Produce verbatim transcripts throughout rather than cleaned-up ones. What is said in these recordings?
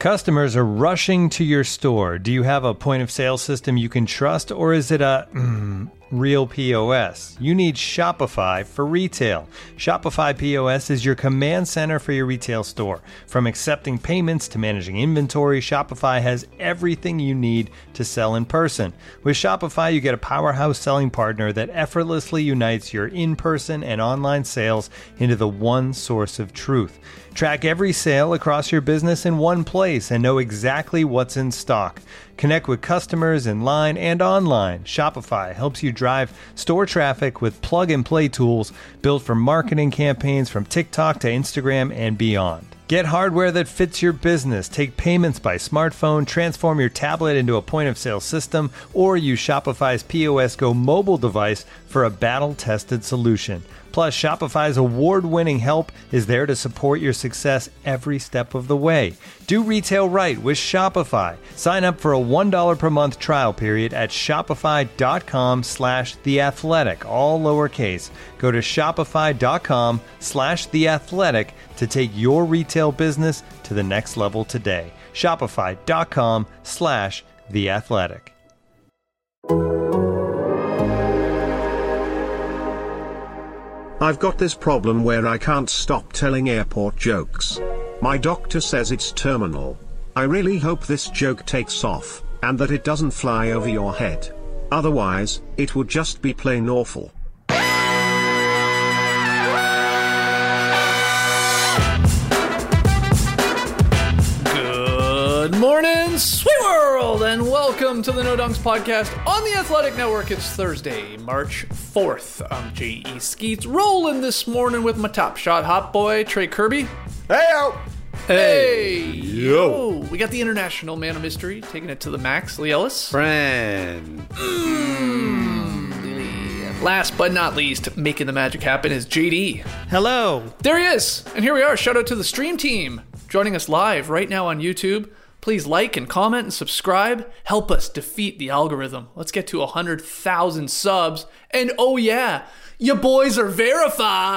Customers are rushing to your store. Do you have a point of sale system you can trust, or is it a mm, real P O S? You need Shopify for retail. Shopify P O S is your command center for your retail store. From accepting payments to managing inventory, Shopify has everything you need to sell in person. With Shopify, you get a powerhouse selling partner that effortlessly unites your in-person and online sales into the one source of truth. Track every sale across your business in one place and know exactly what's in stock. Connect with customers in line and online. Shopify helps you drive store traffic with plug-and-play tools built for marketing campaigns from TikTok to Instagram and beyond. Get hardware that fits your business. Take payments by smartphone, transform your tablet into a point-of-sale system, or use Shopify's P O S Go mobile device for a battle-tested solution. Plus, Shopify's award-winning help is there to support your success every step of the way. Do retail right with Shopify. Sign up for a one dollar per month trial period at shopify.com slash theathletic, all lowercase. Go to shopify.com slash theathletic to take your retail business to the next level today. Shopify.com slash theathletic. I've got this problem where I can't stop telling airport jokes. My doctor says it's terminal. I really hope this joke takes off, and that it doesn't fly over your head. Otherwise, it would just be plain awful. Good morning, sweet world, and welcome to the No Dunks podcast on the Athletic Network. It's Thursday, March fourth. I'm J E Skeets, rolling this morning with my top shot hot boy, Trey Kirby. Hey-o! Hey, yo. We got the international man of mystery taking it to the max, Lee Ellis. Friend. Mm. Last but not least, making the magic happen is J D. Hello. There he is. And here we are. Shout out to the stream team joining us live right now on YouTube. Please like and comment and subscribe. Help us defeat the algorithm. Let's get to one hundred thousand subs. And oh yeah, you boys are verified.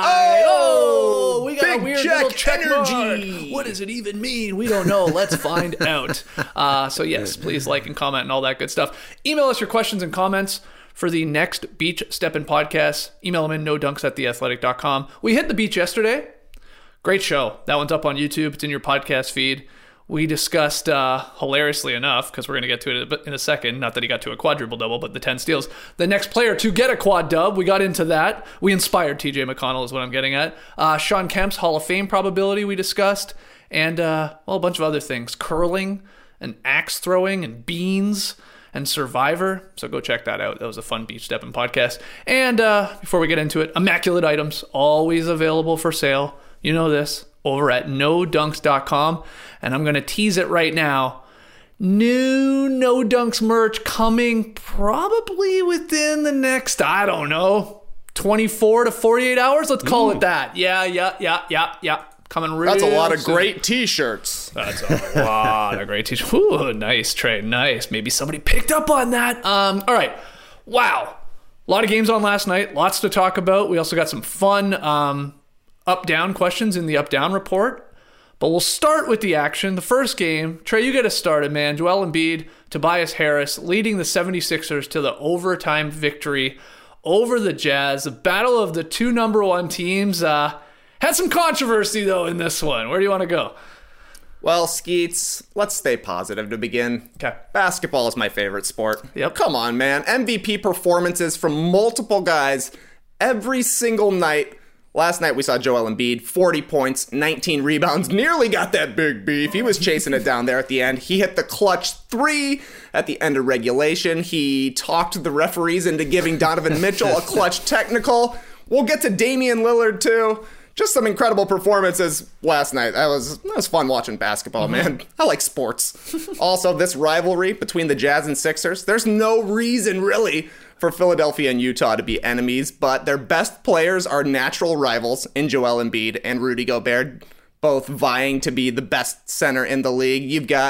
Oh, oh we got big a weird check little check energy. mark. What does it even mean? We don't know. Let's find out. Uh, so yes, please like and comment and all that good stuff. Email us your questions and comments for the next Beach Steppin' podcast. Email them in no dunks at the athletic dot com. We hit the beach yesterday. Great show. That one's up on YouTube. It's in your podcast feed. We discussed, uh, hilariously enough, because we're going to get to it in a second, not that he got to a quadruple double, but the ten steals. The next player to get a quad dub, we got into that. We inspired T J McConnell is what I'm getting at. Uh, Sean Kemp's Hall of Fame probability we discussed. And, uh, well, a bunch of other things. Curling and axe throwing and beans and Survivor. So go check that out. That was a fun Beach Steppin' podcast. And uh, before we get into it, immaculate items, always available for sale. You know this. Over at no dunks dot com, and I'm going to tease it right now. New No Dunks merch coming probably within the next, I don't know, twenty-four to forty-eight hours. Let's call Ooh. it that. Yeah, yeah, yeah, yeah, yeah. Coming real That's a lot of soon. great t-shirts. That's a lot of great t-shirts. Ooh, nice, Trey, nice. Maybe somebody picked up on that. Um, all right. Wow. A lot of games on last night. Lots to talk about. We also got some fun um, up-down questions in the up-down report. But we'll start with the action. The first game, Trey, you get us started, man. Joel Embiid, Tobias Harris leading the seventy-sixers to the overtime victory over the Jazz. The battle of the two number one teams. Uh, had some controversy, though, in this one. Where do you want to go? Well, Skeets, let's stay positive to begin. Okay. Basketball is my favorite sport. Yep. Come on, man. M V P performances from multiple guys every single night. Last night we saw Joel Embiid, forty points, nineteen rebounds, nearly got that big beef. He was chasing it down there at the end. He hit the clutch three at the end of regulation. He talked the referees into giving Donovan Mitchell a clutch technical. We'll get to Damian Lillard too. Just some incredible performances last night. That was that was fun watching basketball, man. I like sports. Also, this rivalry between the Jazz and Sixers, there's no reason really for Philadelphia and Utah to be enemies, but their best players are natural rivals in Joel Embiid and Rudy Gobert, both vying to be the best center in the league. You've got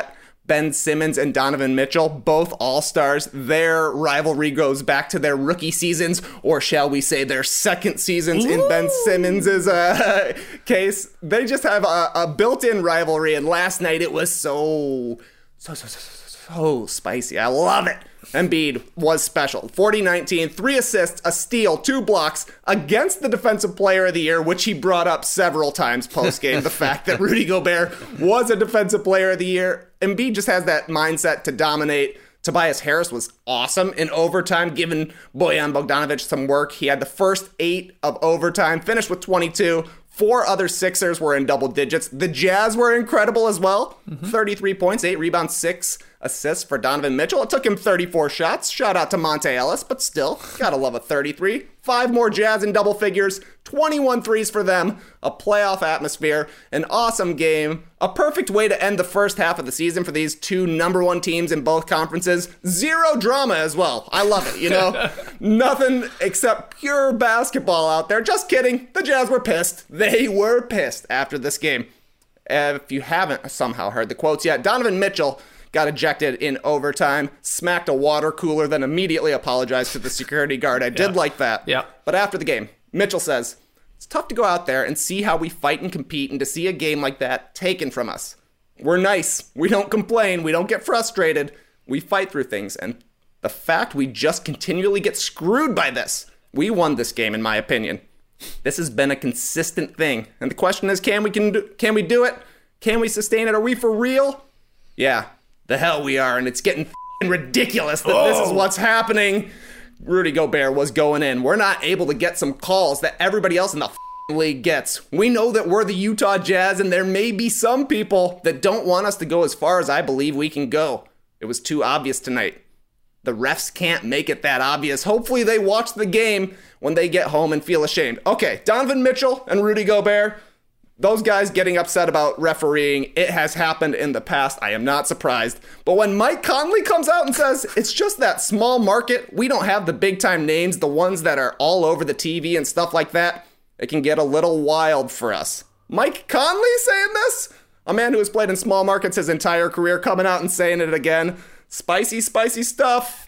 Ben Simmons and Donovan Mitchell, both all-stars. Their rivalry goes back to their rookie seasons, or shall we say their second seasons. Ooh. In Ben Simmons' uh, case. They just have a, a built-in rivalry, and last night it was so, so, so, so, so, so spicy. I love it. Embiid was special. forty nineteen, three assists, a steal, two blocks against the Defensive Player of the Year, which he brought up several times post-game. The fact that Rudy Gobert was a Defensive Player of the Year. Embiid just has that mindset to dominate. Tobias Harris was awesome in overtime, giving Bojan Bogdanovic some work. He had the first eight of overtime, finished with twenty-two. Four other Sixers were in double digits. The Jazz were incredible as well. Mm-hmm. thirty-three points, eight rebounds, six assists for Donovan Mitchell. It took him thirty-four shots. Shout out to Monte Ellis, but still, gotta love a thirty-three. Five more Jazz in double figures, twenty-one threes for them, a playoff atmosphere, an awesome game, a perfect way to end the first half of the season for these two number one teams in both conferences. Zero drama as well. I love it, you know? Nothing except pure basketball out there. Just kidding. The Jazz were pissed. They were pissed after this game. Uh, if you haven't somehow heard the quotes yet, Donovan Mitchell got ejected in overtime, smacked a water cooler, then immediately apologized to the security guard. I did yeah. like that. Yeah. But after the game, Mitchell says, it's tough to go out there and see how we fight and compete and to see a game like that taken from us. We're nice. We don't complain. We don't get frustrated. We fight through things. And the fact we just continually get screwed by this, we won this game, in my opinion. This has been a consistent thing. And the question is, can we can do, can we do it? Can we sustain it? Are we for real? Yeah. The hell we are, and it's getting f***ing ridiculous that oh. this is what's happening. Rudy Gobert was going in. We're not able to get some calls that everybody else in the f***ing league gets. We know that we're the Utah Jazz, and there may be some people that don't want us to go as far as I believe we can go. It was too obvious tonight. The refs can't make it that obvious. Hopefully they watch the game when they get home and feel ashamed. Okay, Donovan Mitchell and Rudy Gobert, those guys getting upset about refereeing, it has happened in the past. I am not surprised. But when Mike Conley comes out and says, it's just that small market, we don't have the big time names, the ones that are all over the T V and stuff like that, it can get a little wild for us. Mike Conley saying this? A man who has played in small markets his entire career coming out and saying it again. Spicy, spicy stuff.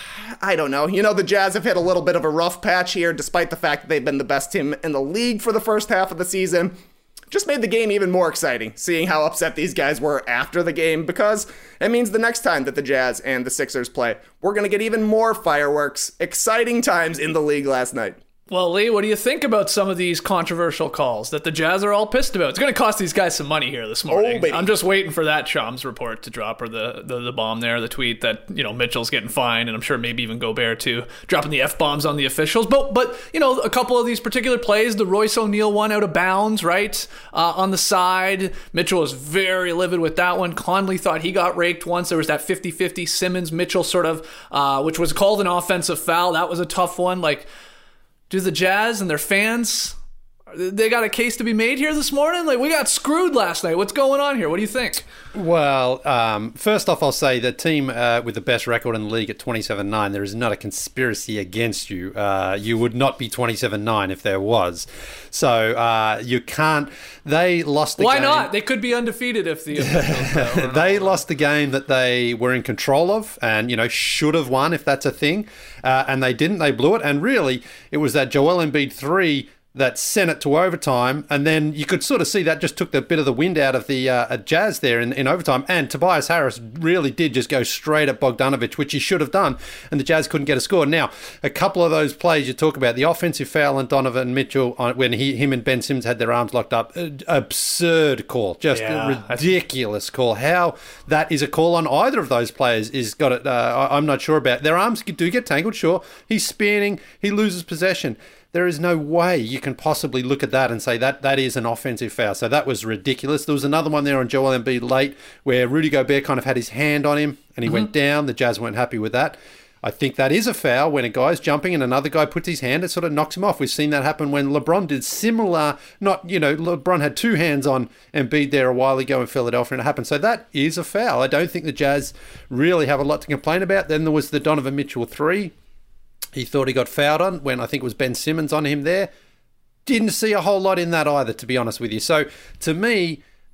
I don't know. You know, the Jazz have hit a little bit of a rough patch here, despite the fact that they've been the best team in the league for the first half of the season. Just made the game even more exciting, seeing how upset these guys were after the game, because it means the next time that the Jazz and the Sixers play, we're going to get even more fireworks. Exciting times in the league last night. Well, Lee, what do you think about some of these controversial calls that the Jazz are all pissed about? It's going to cost these guys some money here this morning. Oh, I'm just waiting for that Shams report to drop, or the, the, the bomb there, the tweet that, you know, Mitchell's getting fined, and I'm sure maybe even Gobert too, dropping the F-bombs on the officials. But, but you know, a couple of these particular plays, the Royce O'Neal one out of bounds, right, uh, on the side. Mitchell was very livid with that one. Conley thought he got raked once. There was that fifty-fifty Simmons-Mitchell sort of, uh, which was called an offensive foul. That was a tough one. Like, do the Jazz and their fans, they got a case to be made here this morning? Like, we got screwed last night. What's going on here? What do you think? Well, um, first off, I'll say the team uh, with the best record in the league at twenty-seven nine, there is not a conspiracy against you. Uh, you would not be twenty-seven nine if there was. So uh, you can't... They lost the Why game. Why not? They could be undefeated if the... officials, they lost the game that they were in control of and, you know, should have won if that's a thing. Uh, and they didn't. They blew it. And really, it was that Joel Embiid three that sent it to overtime, and then you could sort of see that just took the bit of the wind out of the uh, Jazz there in, in overtime, and Tobias Harris really did just go straight at Bogdanovic, which he should have done, and the Jazz couldn't get a score. Now, a couple of those plays you talk about, the offensive foul on Donovan Mitchell, on, when he, him and Ben Simmons had their arms locked up, uh, absurd call, just yeah, a ridiculous call. How that is a call on either of those players is got it. Uh, I'm not sure about. Their arms do get tangled, sure. He's spinning, he loses possession. There is no way you can possibly look at that and say that that is an offensive foul. So that was ridiculous. There was another one there on Joel Embiid late where Rudy Gobert kind of had his hand on him and he mm-hmm. went down. The Jazz weren't happy with that. I think that is a foul when a guy's jumping and another guy puts his hand, it sort of knocks him off. We've seen that happen when LeBron did similar, not, you know, LeBron had two hands on Embiid there a while ago in Philadelphia and it happened. So that is a foul. I don't think the Jazz really have a lot to complain about. Then there was the Donovan Mitchell three. He thought he got fouled on when I think it was Ben Simmons on him there. Didn't see a whole lot in that either, to be honest with you. So to me,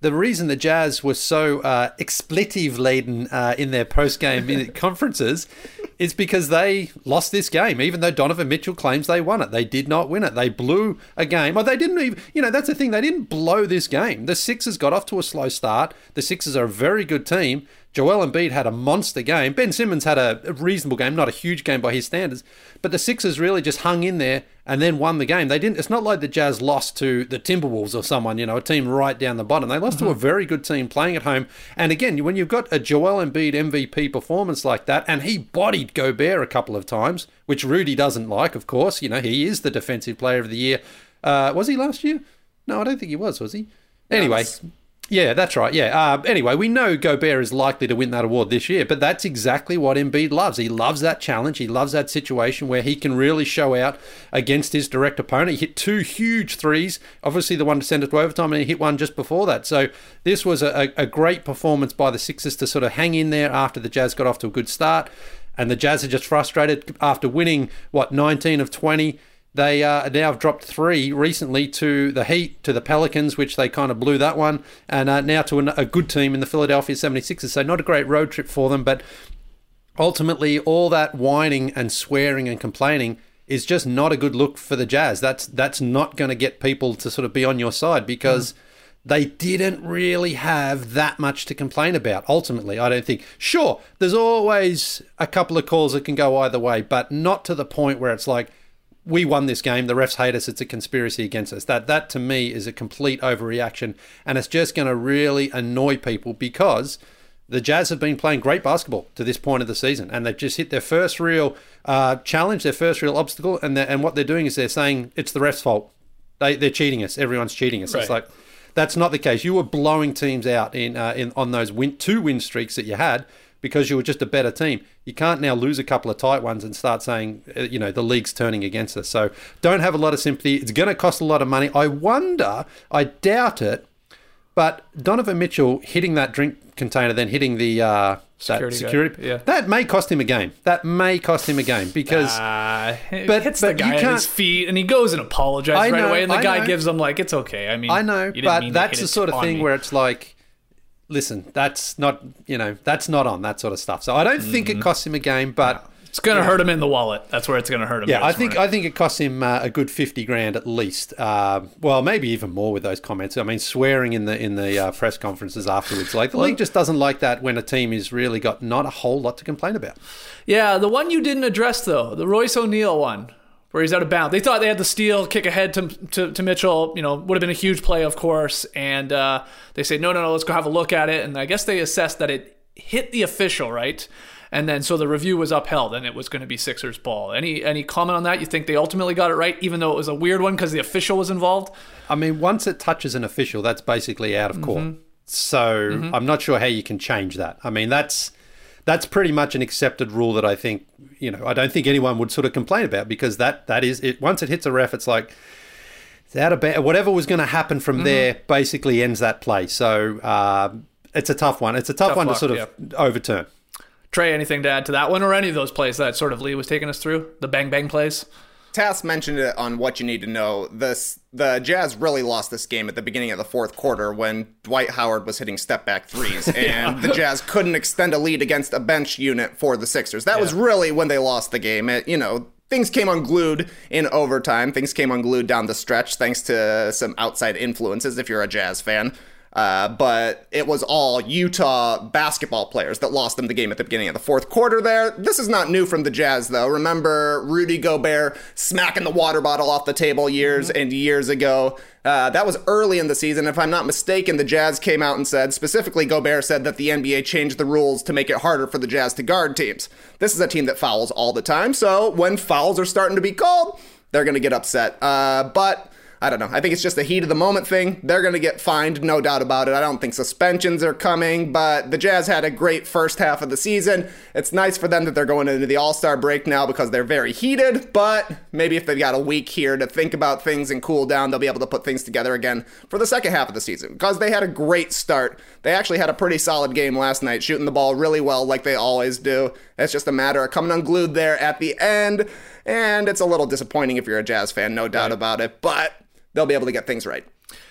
the reason the Jazz were so uh, expletive-laden uh, in their post-game conferences is because they lost this game, even though Donovan Mitchell claims they won it. They did not win it. They blew a game. Well, they didn't even, you know, that's the thing. They didn't blow this game. The Sixers got off to a slow start. The Sixers are a very good team. Joel Embiid had a monster game. Ben Simmons had a reasonable game, not a huge game by his standards. But the Sixers really just hung in there and then won the game. They didn't. It's not like the Jazz lost to the Timberwolves or someone, you know, a team right down the bottom. They lost mm-hmm. to a very good team playing at home. And again, when you've got a Joel Embiid M V P performance like that, and he bodied Gobert a couple of times, which Rudy doesn't like, of course. You know, he is the defensive player of the year. Uh, was he last year? No, I don't think he was, was he? Anyway. Yes. Yeah, that's right. Yeah. Uh, anyway, we know Gobert is likely to win that award this year, but that's exactly what Embiid loves. He loves that challenge. He loves that situation where he can really show out against his direct opponent. He hit two huge threes, obviously the one to send it to overtime, and he hit one just before that. So this was a, a great performance by the Sixers to sort of hang in there after the Jazz got off to a good start. And the Jazz are just frustrated after winning, what, nineteen of twenty. They uh, now have dropped three recently to the Heat, to the Pelicans, which they kind of blew that one, and uh, now to an, a good team in the Philadelphia seventy-sixers. So not a great road trip for them, but ultimately all that whining and swearing and complaining is just not a good look for the Jazz. That's that's not going to get people to sort of be on your side because mm. they didn't really have that much to complain about, ultimately, I don't think. Sure, there's always a couple of calls that can go either way, but not to the point where it's like, we won this game, the refs hate us, it's a conspiracy against us. That, that to me, is a complete overreaction, and it's just going to really annoy people because the Jazz have been playing great basketball to this point of the season, and they've just hit their first real uh, challenge, their first real obstacle, and and what they're doing is they're saying it's the refs' fault. They, they're cheating us. Everyone's cheating us. Right. It's like, that's not the case. You were blowing teams out in uh, in on those win, two win streaks that you had, because you were just a better team. You can't now lose a couple of tight ones and start saying, you know, the league's turning against us. So don't have a lot of sympathy. It's going to cost a lot of money. I wonder, I doubt it, but Donovan Mitchell hitting that drink container, then hitting the uh, security, that, security yeah. that may cost him a game. That may cost him a game because... Uh, it but, hits but the guy at his feet and he goes and apologizes I right know, away and the I guy know. gives him like, it's okay. I mean, I know, but that's the sort of thing me. where it's like... Listen, that's not, you know, that's not on, that sort of stuff. So I don't mm-hmm. think it costs him a game, but... It's going to hurt him in the wallet. That's where it's going to hurt him. Yeah, I think I think it costs him uh, a good fifty grand at least. Uh, well, maybe even more with those comments. I mean, swearing in the in the uh, press conferences afterwards. Like, the league just doesn't like that when a team has really got not a whole lot to complain about. Yeah, the one you didn't address, though, the Royce O'Neal one, where he's out of bounds. They thought they had the steal, kick ahead to, to, to Mitchell, you know, would have been a huge play, of course. And uh, they say, no, no, no, let's go have a look at it. And I guess they assessed that it hit the official, right? And then so the review was upheld and it was going to be Sixers ball. Any any comment on that? You think they ultimately got it right, even though it was a weird one because the official was involved? I mean, once it touches an official, that's basically out of court. Mm-hmm. So mm-hmm. I'm not sure how you can change that. I mean, that's... That's pretty much an accepted rule that I think, you know, I don't think anyone would sort of complain about because that that is it. Once it hits a ref, it's like it's out of ba- whatever was going to happen from mm-hmm. there basically ends that play. So uh, it's a tough one. It's a tough, tough one luck, to sort of yeah. overturn. Trey, anything to add to that one or any of those plays that sort of Lee was taking us through? The bang bang plays? Tass mentioned it on What You Need to Know. This, the Jazz really lost this game at the beginning of the fourth quarter when Dwight Howard was hitting step-back threes, and yeah. the Jazz couldn't extend a lead against a bench unit for the Sixers. That yeah. was really when they lost the game. It, you know, things came unglued in overtime. Things came unglued down the stretch thanks to some outside influences, if you're a Jazz fan. Uh, but it was all Utah basketball players that lost them the game at the beginning of the fourth quarter there. This is not new from the Jazz, though. Remember Rudy Gobert smacking the water bottle off the table years mm-hmm. and years ago. Uh, that was early in the season. If I'm not mistaken, the Jazz came out and said, specifically Gobert said that the N B A changed the rules to make it harder for the Jazz to guard teams. This is a team that fouls all the time, so when fouls are starting to be called, they're going to get upset. Uh, but... I don't know. I think it's just a heat of the moment thing. They're going to get fined, no doubt about it. I don't think suspensions are coming, but the Jazz had a great first half of the season. It's nice for them that they're going into the All-Star break now because they're very heated, but maybe if they've got a week here to think about things and cool down, they'll be able to put things together again for the second half of the season because they had a great start. They actually had a pretty solid game last night, shooting the ball really well like they always do. It's just a matter of coming unglued there at the end, and it's a little disappointing if you're a Jazz fan, no doubt right. about it, but they'll be able to get things right.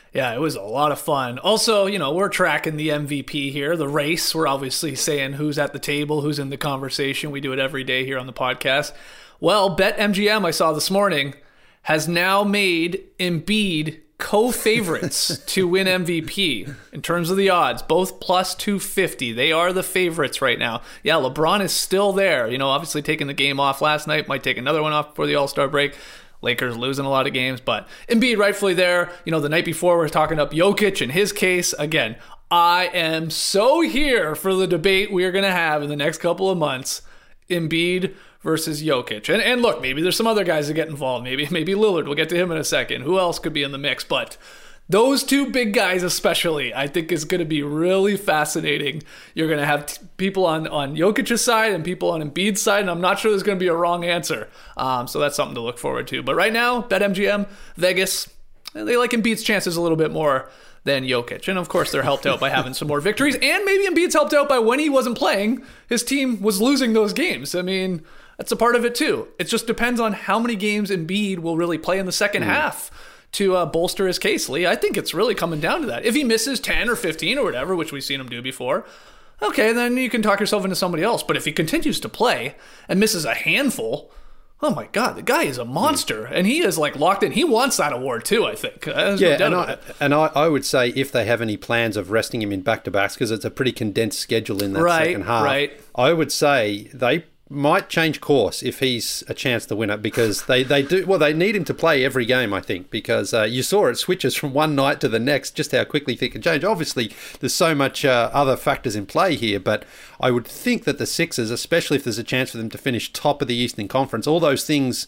Yeah, it was a lot of fun. Also, you know, we're tracking the M V P here, the race. We're obviously saying who's at the table, who's in the conversation. We do it every day here on the podcast. Well, BetMGM, I saw this morning, has now made Embiid co-favorites to win M V P in terms of the odds, both plus two fifty. They are the favorites right now. Yeah, LeBron is still there. You know, obviously taking the game off last night, might take another one off before the All-Star break. Lakers losing a lot of games, but Embiid rightfully there. You know, the night before we were talking up Jokic in his case. Again, I am so here for the debate we are going to have in the next couple of months. Embiid versus Jokic. And and look, maybe there's some other guys that get involved. Maybe maybe Lillard. We'll get to him in a second. Who else could be in the mix? But those two big guys especially, I think is going to be really fascinating. You're going to have t- people on, on Jokic's side and people on Embiid's side, and I'm not sure there's going to be a wrong answer. Um, so that's something to look forward to. But right now, BetMGM, Vegas, they like Embiid's chances a little bit more than Jokic. And of course, they're helped out by having some more victories. And maybe Embiid's helped out by when he wasn't playing, his team was losing those games. I mean, that's a part of it too. It just depends on how many games Embiid will really play in the second mm. half to uh, bolster his case, Lee. I think it's really coming down to that. If he misses ten or fifteen or whatever, which we've seen him do before, okay, then you can talk yourself into somebody else. But if he continues to play and misses a handful, oh my God, the guy is a monster. And he is like locked in. He wants that award too, I think. There's yeah, no and, doubt I, about it. and I, I would say if they have any plans of resting him in back-to-backs, because it's a pretty condensed schedule in that right, second half, right. I would say they might change course if he's a chance to win it, because they, they do well they need him to play every game, I think, because uh, you saw it switches from one night to the next, just how quickly things can change. Obviously there's so much uh, other factors in play here, but I would think that the Sixers, especially if there's a chance for them to finish top of the Eastern Conference, all those things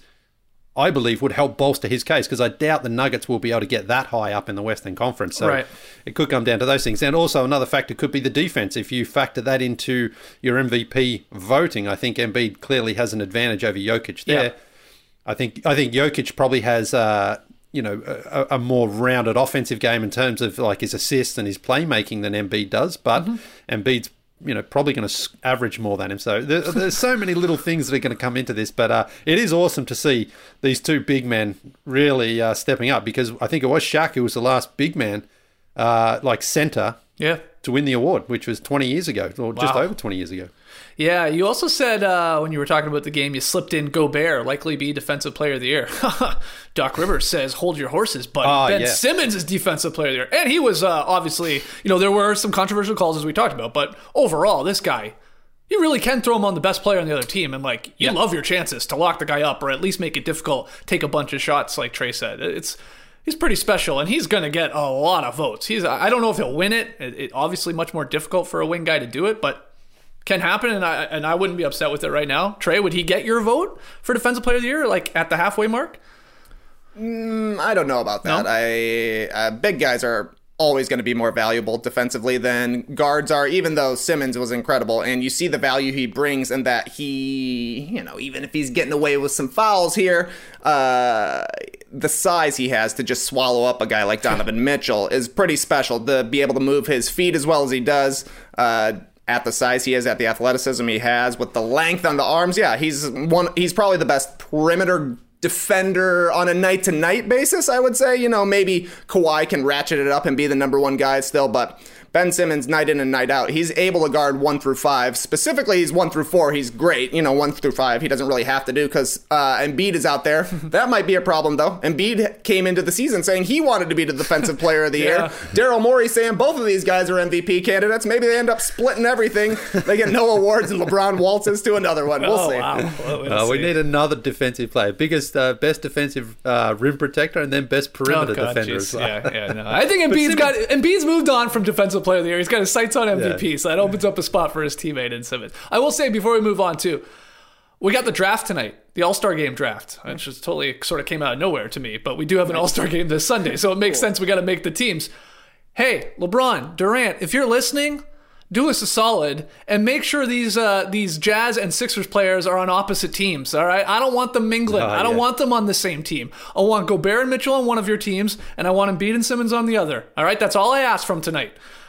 I believe would help bolster his case, because I doubt the Nuggets will be able to get that high up in the Western Conference. So right. It could come down to those things. And also another factor could be the defense. If you factor that into your M V P voting, I think Embiid clearly has an advantage over Jokic there. Yeah. I think I think Jokic probably has uh, you know a, a more rounded offensive game in terms of like his assists and his playmaking than Embiid does, but mm-hmm. Embiid's you know, probably going to average more than him. So there, there's so many little things that are going to come into this, but uh, it is awesome to see these two big men really uh, stepping up, because I think it was Shaq who was the last big man, uh, like center, yeah, to win the award, which was twenty years ago, or just wow. over twenty years ago. Yeah, you also said uh, when you were talking about the game, you slipped in Gobert, likely be Defensive Player of the Year. Doc Rivers says, hold your horses, but oh, Ben yeah. Simmons is Defensive Player of the Year. And he was uh, obviously, you know, there were some controversial calls as we talked about, but overall, this guy, you really can throw him on the best player on the other team, and like, you yeah. love your chances to lock the guy up or at least make it difficult, take a bunch of shots like Trey said. It's He's pretty special, and he's going to get a lot of votes. He's I don't know if he'll win it. It, it obviously much more difficult for a wing guy to do it, but can happen, and I and I wouldn't be upset with it right now. Trey, would he get your vote for Defensive Player of the Year, like at the halfway mark? Mm, I don't know about that. No? I uh, big guys are always going to be more valuable defensively than guards are, even though Simmons was incredible, and you see the value he brings, and that he, you know, even if he's getting away with some fouls here, uh, the size he has to just swallow up a guy like Donovan Mitchell is pretty special. To be able to move his feet as well as he does, uh, at the size he is, at the athleticism he has, with the length on the arms, yeah, he's one. He's probably the best perimeter defender on a night-to-night basis, I would say. You know, maybe Kawhi can ratchet it up and be the number one guy still, but Ben Simmons, night in and night out, he's able to guard one through five. Specifically, he's one through four. He's great. You know, one through five, he doesn't really have to do, because uh, Embiid is out there. That might be a problem, though. Embiid came into the season saying he wanted to be the Defensive Player of the Year. Yeah. Daryl Morey saying both of these guys are M V P candidates. Maybe they end up splitting everything. They get no awards, and LeBron waltzes to another one. We'll oh, see. Wow. Well, we'll uh, we see. need another defensive player. Biggest, uh, best defensive uh, rim protector, and then best perimeter Oh, God, defender geez. as well. Yeah, yeah, no. I think Embiid's got Embiid's moved on from Defensive Player of the Year. He's got his sights on M V P, yeah. So that opens up a spot for his teammate in Simmons. I will say before we move on too, we got the draft tonight, the All-Star Game draft, which just totally sort of came out of nowhere to me. But we do have an All-Star Game this Sunday, so it makes cool. sense. We got to make the teams. Hey, LeBron, Durant, if you're listening, do us a solid and make sure these uh, these Jazz and Sixers players are on opposite teams, all right? I don't want them mingling. Oh, I don't yeah. want them on the same team. I want Gobert and Mitchell on one of your teams, and I want Embiid and Simmons on the other, all right? That's all I asked from tonight.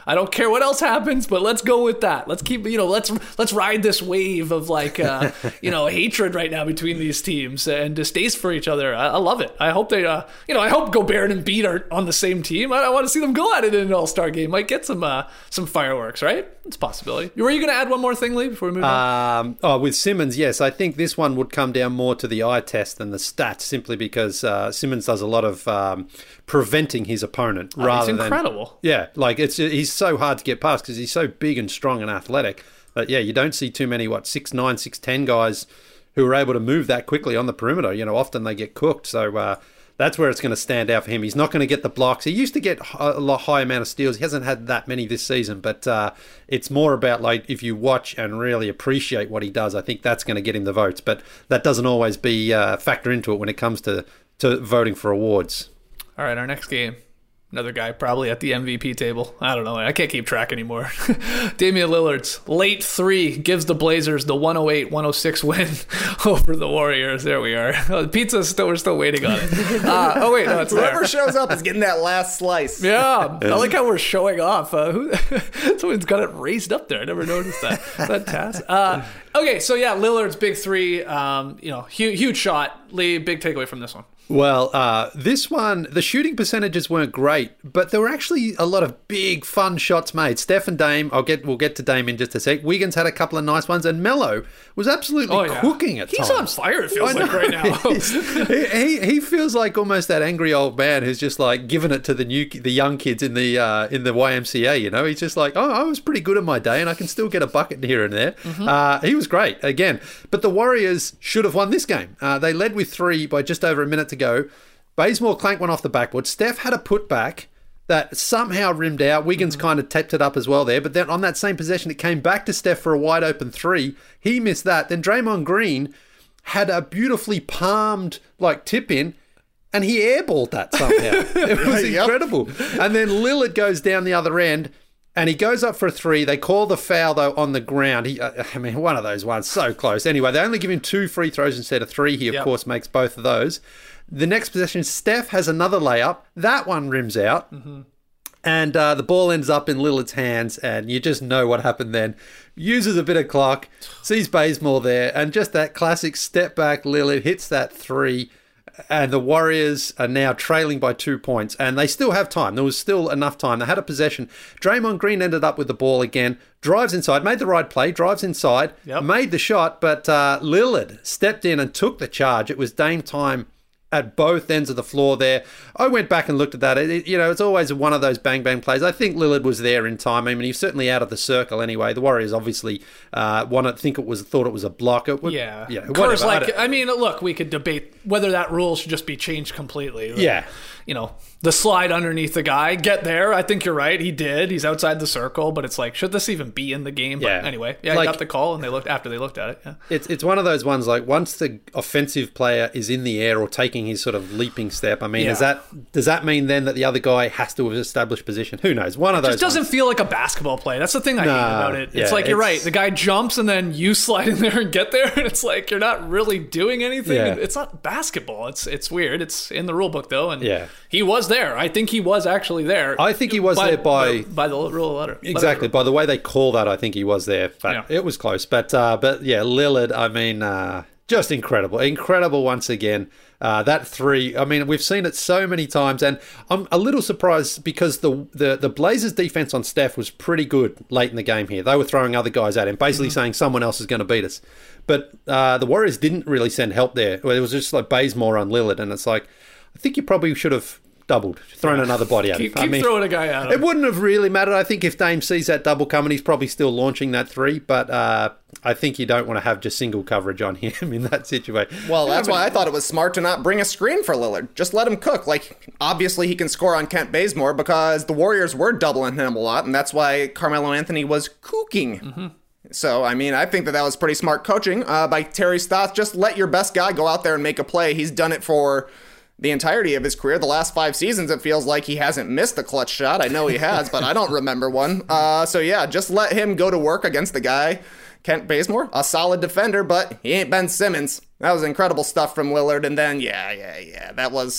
I don't care what else happens, but let's go with that. Let's keep, you know, let's let's ride this wave of like, uh, you know, hatred right now between these teams and distaste for each other. I, I love it. I hope they, uh, you know, I hope Gobert and Embiid are on the same team. I, I want to see them go at it in an All-Star game. Might get some uh, some fireworks, right? It's a possibility. Were you going to add one more thing, Lee, before we move on? Um, oh, with Simmons, yes. I think this one would come down more to the eye test than the stats, simply because uh, Simmons does a lot of um, preventing his opponent. Oh, rather he's incredible. Than, yeah, like it's he's so hard to get past because he's so big and strong and athletic. But yeah, you don't see too many, what, six nine, six ten guys who are able to move that quickly on the perimeter. You know, often they get cooked. So uh, that's where it's going to stand out for him. He's not going to get the blocks. He used to get a lot high amount of steals. He hasn't had that many this season, but uh, it's more about like if you watch and really appreciate what he does, I think that's going to get him the votes. But that doesn't always be uh, factor into it when it comes to, to voting for awards. All right, our next game. Another guy probably at the M V P table. I don't know. I can't keep track anymore. Damian Lillard's late three gives the Blazers the one oh eight one oh six win over the Warriors. There we are. Oh, pizza's still, we're still waiting on it. Uh, oh, wait, no, it's Whoever there. shows up is getting that last slice. Yeah, I like how we're showing off. Uh, who, someone's got it raised up there. I never noticed that. Fantastic. Uh, okay, so yeah, Lillard's big three. Um, you know, huge, huge shot. Lee, big takeaway from this one. Well, uh, this one, the shooting percentages weren't great, but there were actually a lot of big, fun shots made. Steph and Dame, I'll get, we'll get to Dame in just a sec. Wiggins had a couple of nice ones, and Melo was absolutely Oh, yeah. cooking at He's times. on fire, it feels I like know. right now. he, he he feels like almost that angry old man who's just like giving it to the new the young kids in the uh, in the Y M C A. You know, he's just like, oh, I was pretty good in my day, and I can still get a bucket here and there. Mm-hmm. Uh, he was great again, but the Warriors should have won this game. Uh, they led with three by just over a minute to go. Bazemore clanked one off the backboard. Steph had a putback that somehow rimmed out. Wiggins mm-hmm. kind of tapped it up as well there. But then on that same possession, it came back to Steph for a wide open three. He missed that. Then Draymond Green had a beautifully palmed like tip in, and he airballed that somehow. It was Yep. incredible. And then Lillard goes down the other end, and he goes up for a three. They call the foul, though, on the ground. He, I mean, one of those ones, so close. Anyway, they only give him two free throws instead of three. He, of Yep. course, makes both of those. The next possession, Steph has another layup. That one rims out. Mm-hmm. And uh, the ball ends up in Lillard's hands, and you just know what happened then. Uses a bit of clock, sees Bazemore there, and just that classic step back, Lillard hits that three, and the Warriors are now trailing by two points, and they still have time. There was still enough time. They had a possession. Draymond Green ended up with the ball again, drives inside, made the right play, drives inside, Yep. made the shot, but uh, Lillard stepped in and took the charge. It was Dame time at both ends of the floor there. I went back and looked at that. It, it, you know, it's always one of those bang-bang plays. I think Lillard was there in time. I mean, he's certainly out of the circle anyway. The Warriors obviously uh, wanted, think it was, thought it was a block. It would, Yeah. yeah. Of course, whatever. I like, don't- I mean, look, we could debate whether that rule should just be changed completely. Like, Yeah. You know, the slide underneath the guy, get there. I think you're right. He did. He's outside the circle, but it's like, should this even be in the game? But Yeah. anyway, yeah, Like- I got the call and they looked after they looked at it. Yeah. It's it's one of those ones like once the offensive player is in the air or taking his sort of leaping step. I mean, Yeah. is that does that mean then that the other guy has to have established position? Who knows? One of those. It just doesn't ones. feel like a basketball play. That's the thing I hate Nah, about it. It's yeah, like you're it's- right. The guy jumps and then you slide in there and get there, and it's like you're not really doing anything. Yeah. It's not basketball. It's it's weird. It's in the rule book though, and Yeah. he was there. I think he was actually there. I think he was there by- by the rule letter. Exactly. By the way they call that, I think he was there. But Yeah. it was close. But uh, but yeah, Lillard. I mean, uh, just incredible, incredible once again. Uh, that three. I mean, we've seen it so many times, and I'm a little surprised because the the, the Blazers' defense on Steph was pretty good late in the game here. They were throwing other guys at him, basically Mm-hmm. saying someone else is going to beat us. But uh, the Warriors didn't really send help there. It was just like Bazemore on Lillard, and it's like, I think you probably should have doubled, thrown another body at him. Keep, I keep mean, throwing a guy at him. it wouldn't have really mattered. I think if Dame sees that double coming, he's probably still launching that three. But uh, I think you don't want to have just single coverage on him in that situation. Well, that's why I thought it was smart to not bring a screen for Lillard. Just let him cook. Like, obviously he can score on Kent Bazemore because the Warriors were doubling him a lot, and that's why Carmelo Anthony was cooking. Mm-hmm. So, I mean, I think that that was pretty smart coaching uh, by Terry Stotts. Just let your best guy go out there and make a play. He's done it for the entirety of his career. The last five seasons, it feels like he hasn't missed a clutch shot. I know he has, but I don't remember one. Uh, so, yeah, just let him go to work against the guy. Kent Bazemore, a solid defender, but he ain't Ben Simmons. That was incredible stuff from Lillard. And then, yeah, yeah, yeah, that was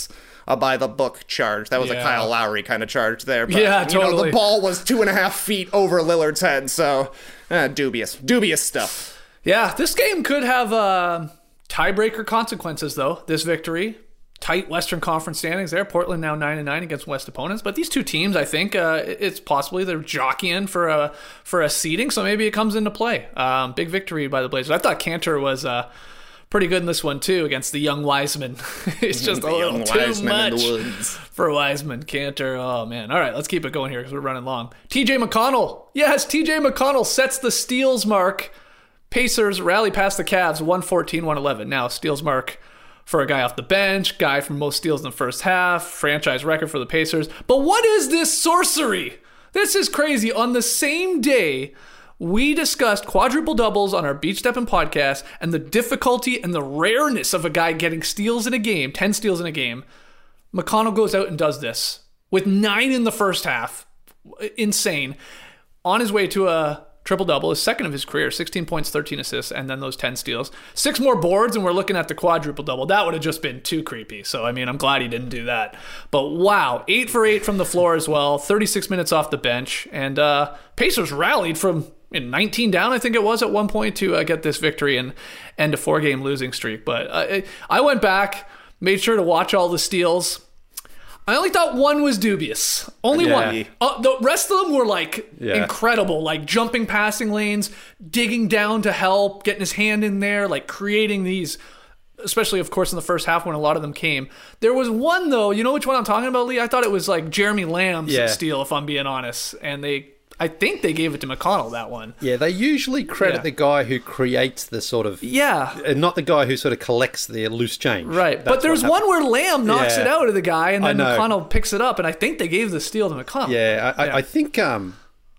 a by the book charge. That was Yeah. a Kyle Lowry kind of charge there. But, Yeah, you know, totally. the ball was two and a half feet over Lillard's head, so uh, dubious, dubious stuff. Yeah, this game could have uh, tiebreaker consequences, though. This victory, tight Western Conference standings there. Portland now nine and nine against West opponents, but these two teams, I think, uh, it's possibly they're jockeying for a for a seeding, so maybe it comes into play. Um, big victory by the Blazers. I thought Cantor was uh, pretty good in this one too against the young Wiseman. It's just The a little young too Wiseman in much the woods. for Wiseman. Cantor, oh man. All right, let's keep it going here because we're running long. T J McConnell, yes, T J McConnell sets the steals mark. Pacers rally past the Cavs, one fourteen one eleven. Now, steals mark for a guy off the bench, guy from most steals in the first half, franchise record for the Pacers. But what is this sorcery? This is crazy. On the same day, we discussed quadruple doubles on our Beach Steppin' podcast and the difficulty and the rareness of a guy getting steals in a game, ten steals in a game. McConnell goes out and does this with nine in the first half. Insane. On his way to a triple-double, his second of his career, sixteen points, thirteen assists, and then those ten steals. Six more boards, and we're looking at the quadruple-double. That would have just been too creepy. So, I mean, I'm glad he didn't do that. But, wow, eight for eight from the floor as well, thirty-six minutes off the bench. And uh, Pacers rallied from in nineteen down, I think it was, at one point to uh, get this victory and end a four-game losing streak. But uh, I went back, made sure to watch all the steals. I only thought one was dubious. Only Yeah. one. Uh, the rest of them were like Yeah. incredible, like jumping passing lanes, digging down to help, getting his hand in there, like creating these, especially of course in the first half when a lot of them came. There was one though, you know which one I'm talking about, Lee? I thought it was like Jeremy Lamb's Yeah. steal, if I'm being honest. And they, I think they gave it to McConnell, that one. Yeah, they usually credit Yeah. the guy who creates the sort of, Yeah. and not the guy who sort of collects the loose change. Right, That's but there's what one where Lamb knocks Yeah. it out of the guy, and I then know. McConnell picks it up, and I think they gave the steal to McConnell. Yeah, I, Yeah. I, I think um,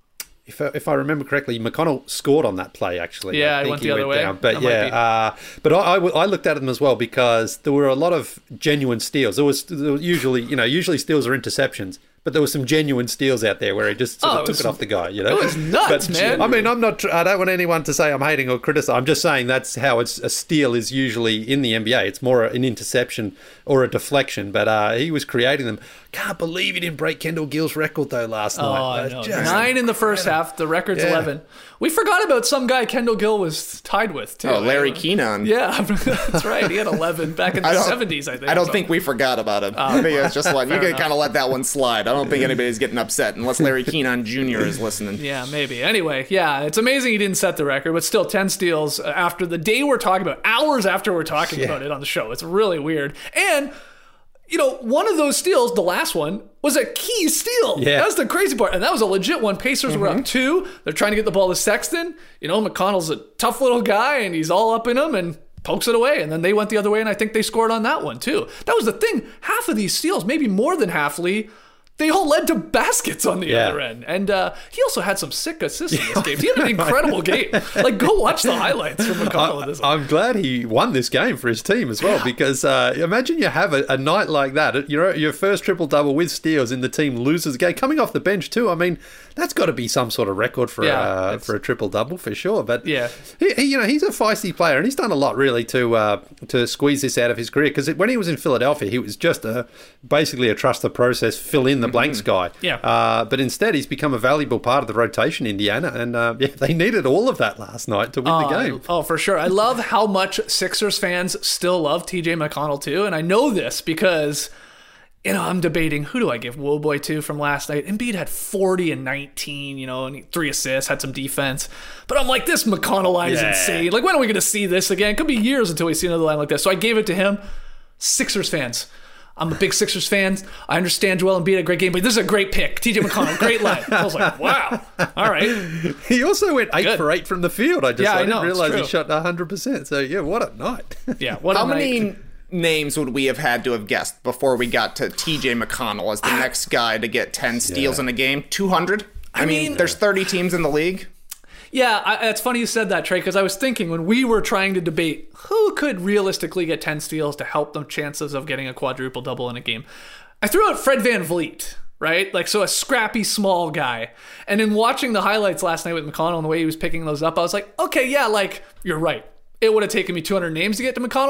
if I, if I remember correctly, McConnell scored on that play. Actually, Yeah, I he think went the other way. But That might be. yeah, uh, but I, I, w- I looked at them as well because there were a lot of genuine steals. There was, there was usually, you know, usually steals are interceptions. But there were some genuine steals out there where he just sort Oh, of it took was- it off the guy, you know. it was nuts, But, man. I mean, I'm not. tr- I don't want anyone to say I'm hating or criticizing. I'm just saying that's how it's a steal is usually in the N B A. It's more an interception or a deflection. But uh, he was creating them. Can't believe he didn't break Kendall Gill's record though last Oh, night. I That's know. just- Nine in the first half. The record's Yeah. eleven. We forgot about some guy Kendall Gill was tied with, too. Oh, Larry Keenan. Yeah, that's right. He had eleven back in I the don't- seventies, I think. I don't so. think we forgot about him. I think it's just one. You can kind of let that one slide. I don't think anybody's getting upset unless Larry Keenan Junior is listening. Yeah, maybe. Anyway, yeah, it's amazing he didn't set the record, but still ten steals after the day we're talking about, hours after we're talking about it on the show. It's really weird. And, you know, one of those steals, the last one, was a key steal. Yeah. That's the crazy part. And that was a legit one. Pacers were up two. They're trying to get the ball to Sexton. You know, McConnell's a tough little guy, and he's all up in them and pokes it away. And then they went the other way, and I think they scored on that one, too. That was the thing. Half of these steals, maybe more than half, Lee, they all led to baskets on the Yeah. other end. And uh, he also had some sick assists in this game. He had an incredible game. Like, go watch the highlights from McConnell in this one. I'm glad he won this game for his team as well because uh, imagine you have a, a night like that, your your first triple double with steals, and the team loses a game coming off the bench too. I mean, that's got to be some sort of record for Yeah, uh, it's- for a triple double for sure. But Yeah. he, he, you know, he's a feisty player and he's done a lot really to uh, to squeeze this out of his career because when he was in Philadelphia, he was just a basically a trust the process, fill in the blanks guy. Yeah. Uh, but instead, he's become a valuable part of the rotation, Indiana, and uh, yeah, they needed all of that last night to win Oh, the game. oh, for sure. I love how much Sixers fans still love T J McConnell, too. And I know this because, you know, I'm debating who do I give Woboy to from last night. Embiid had forty and nineteen, you know, and he- three assists, had some defense. But I'm like, this McConnell line is Yeah. insane. Like, when are we going to see this again? It could be years until we see another line like this. So I gave it to him. Sixers fans. I'm a big Sixers fan. I understand Joel Embiid had a great game, but this is a great pick. T J McConnell, great line. I was like, wow. All right. He also went eight Good. for eight from the field. I just Yeah, I I didn't know, it's realize he true. shot one hundred percent. So, yeah, what a night. Yeah. What a How night. many names would we have had to have guessed before we got to T J McConnell as the next guy to get ten steals Yeah. in a game? two hundred? I, mean, mean- there's thirty teams in the league. Yeah, I, it's funny you said that, Trey, because I was thinking when we were trying to debate who could realistically get ten steals to help them chances of getting a quadruple double in a game, I threw out Fred VanVleet, right? Like, so a scrappy small guy. And in watching the highlights last night with McConnell and the way he was picking those up, I was like, okay, yeah, like, you're right. It would have taken me two hundred names to get to McConnell,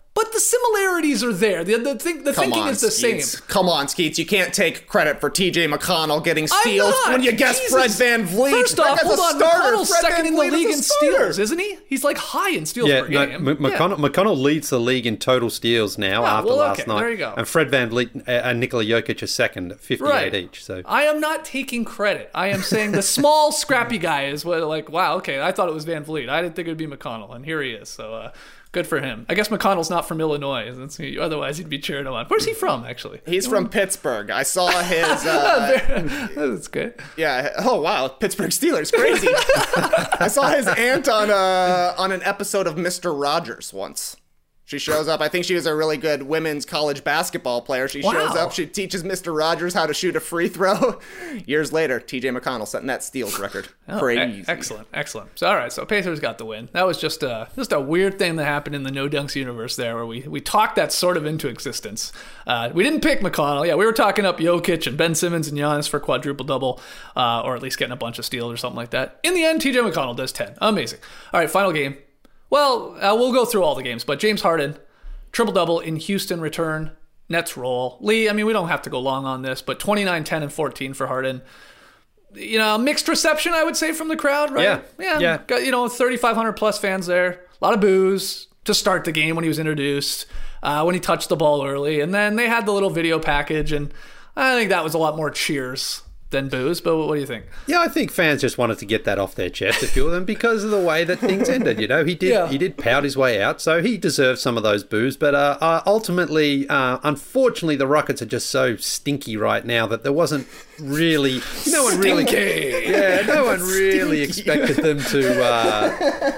But the similarities are there. The, the, thing, the thinking on, is the Skeets. same. Come on, Skeets. You can't take credit for T J McConnell getting I'm steals not. when you guess Jesus. Fred Van Vliet. First That off, guy's hold a on. starter. McConnell's Fred second Van in the Vliet league is a in starter. steals, isn't he? He's like high in steals Yeah, per no, game. M- McConnell, McConnell leads the league in total steals now Ah, after well, last okay, night. there you go. And Fred Van Vliet and Nikola Jokic are second at fifty-eight Right. each. So I am not taking credit. I am saying the small, scrappy guy is what, like, wow, okay, I thought it was Van Vliet. I didn't think it would be McConnell, and here he is. So, uh, good for him. I guess McConnell's not from Illinois. That's, otherwise, he'd be cheering him on. Where's he from, actually? He's from Pittsburgh. I saw his. Uh, That's good. yeah. Oh wow, Pittsburgh Steelers, crazy. I saw his aunt on a on an episode of Mister Rogers once. She shows up. I think she was a really good women's college basketball player. She Wow. shows up. She teaches Mister Rogers how to shoot a free throw. Years later, T J McConnell setting that steals record. Oh, Crazy. e- excellent, excellent. So, all right, so Pacers got the win. That was just a just a weird thing that happened in the No Dunks universe there, where we we talked that sort of into existence. Uh, we didn't pick McConnell. Yeah, we were talking up Jokic and Ben Simmons and Giannis for quadruple double, uh, or at least getting a bunch of steals or something like that. In the end, T J McConnell does ten. Amazing. All right, final game. Well, uh, we'll go through all the games, but James Harden, triple double in Houston return. Nets roll. Lee, I mean, we don't have to go long on this, but twenty-nine, ten, and fourteen for Harden. You know, mixed reception, I would say, from the crowd, right? Yeah. Yeah. Yeah. Got, you know, thirty-five hundred plus fans there. A lot of boos to start the game when he was introduced, uh, when he touched the ball early. And then they had the little video package, and I think that was a lot more cheers than boos. But what do you think? yeah, I think fans just wanted to get that off their chest, a few of them, because of the way that things ended. You know, he did Yeah. he did pout his way out, so he deserved some of those boos. But uh, uh, ultimately, uh, unfortunately, the Rockets are just so stinky right now that there wasn't really, no one really, yeah, no one really expected them to uh,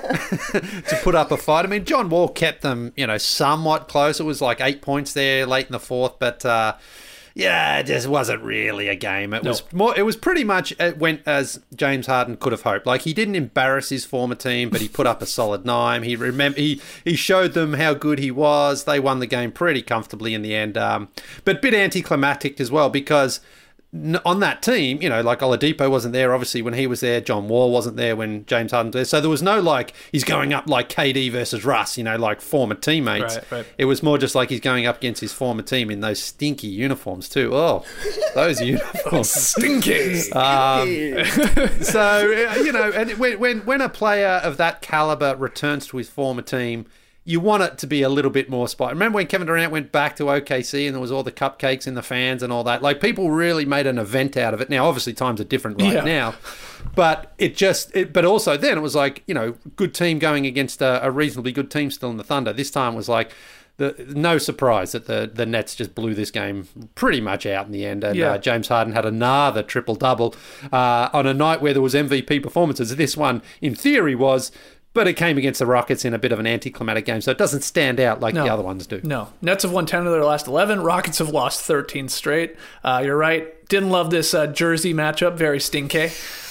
to put up a fight. I mean, John Wall kept them, you know, somewhat close. It was like eight points there late in the fourth, but. Uh, Yeah, it just wasn't really a game. It was more. It was pretty much it went as James Harden could have hoped. Like, he didn't embarrass his former team, but he put up a solid nine. He remember he he showed them how good he was. They won the game pretty comfortably in the end. Um, but a bit anticlimactic as well, because on that team, you know, like Oladipo wasn't there, obviously, when he was there. John Wall wasn't there when James Harden was there. So there was no, like, he's going up like K D versus Russ, you know, like former teammates. Right, right. It was more just like he's going up against his former team in those stinky uniforms too. Oh, those uniforms. Stinky. Um, so, you know, and when, when, when a player of that caliber returns to his former team, you want it to be a little bit more spot. Remember when Kevin Durant went back to O K C and there was all the cupcakes in the fans and all that? Like, people really made an event out of it. Now, obviously, times are different right Yeah. now. But it just, it, but also then it was like, you know, good team going against a, a reasonably good team still in the Thunder. This time was like, the, no surprise that the, the Nets just blew this game pretty much out in the end. And Yeah. uh, James Harden had another triple-double uh, on a night where there was M V P performances. This one, in theory, was... But it came against the Rockets in a bit of an anticlimactic game, so it doesn't stand out like No. the other ones do. No. Nets have won ten of their last eleven. Rockets have lost thirteen straight. Uh, you're right. Didn't love this uh, Jersey matchup. Very stinky.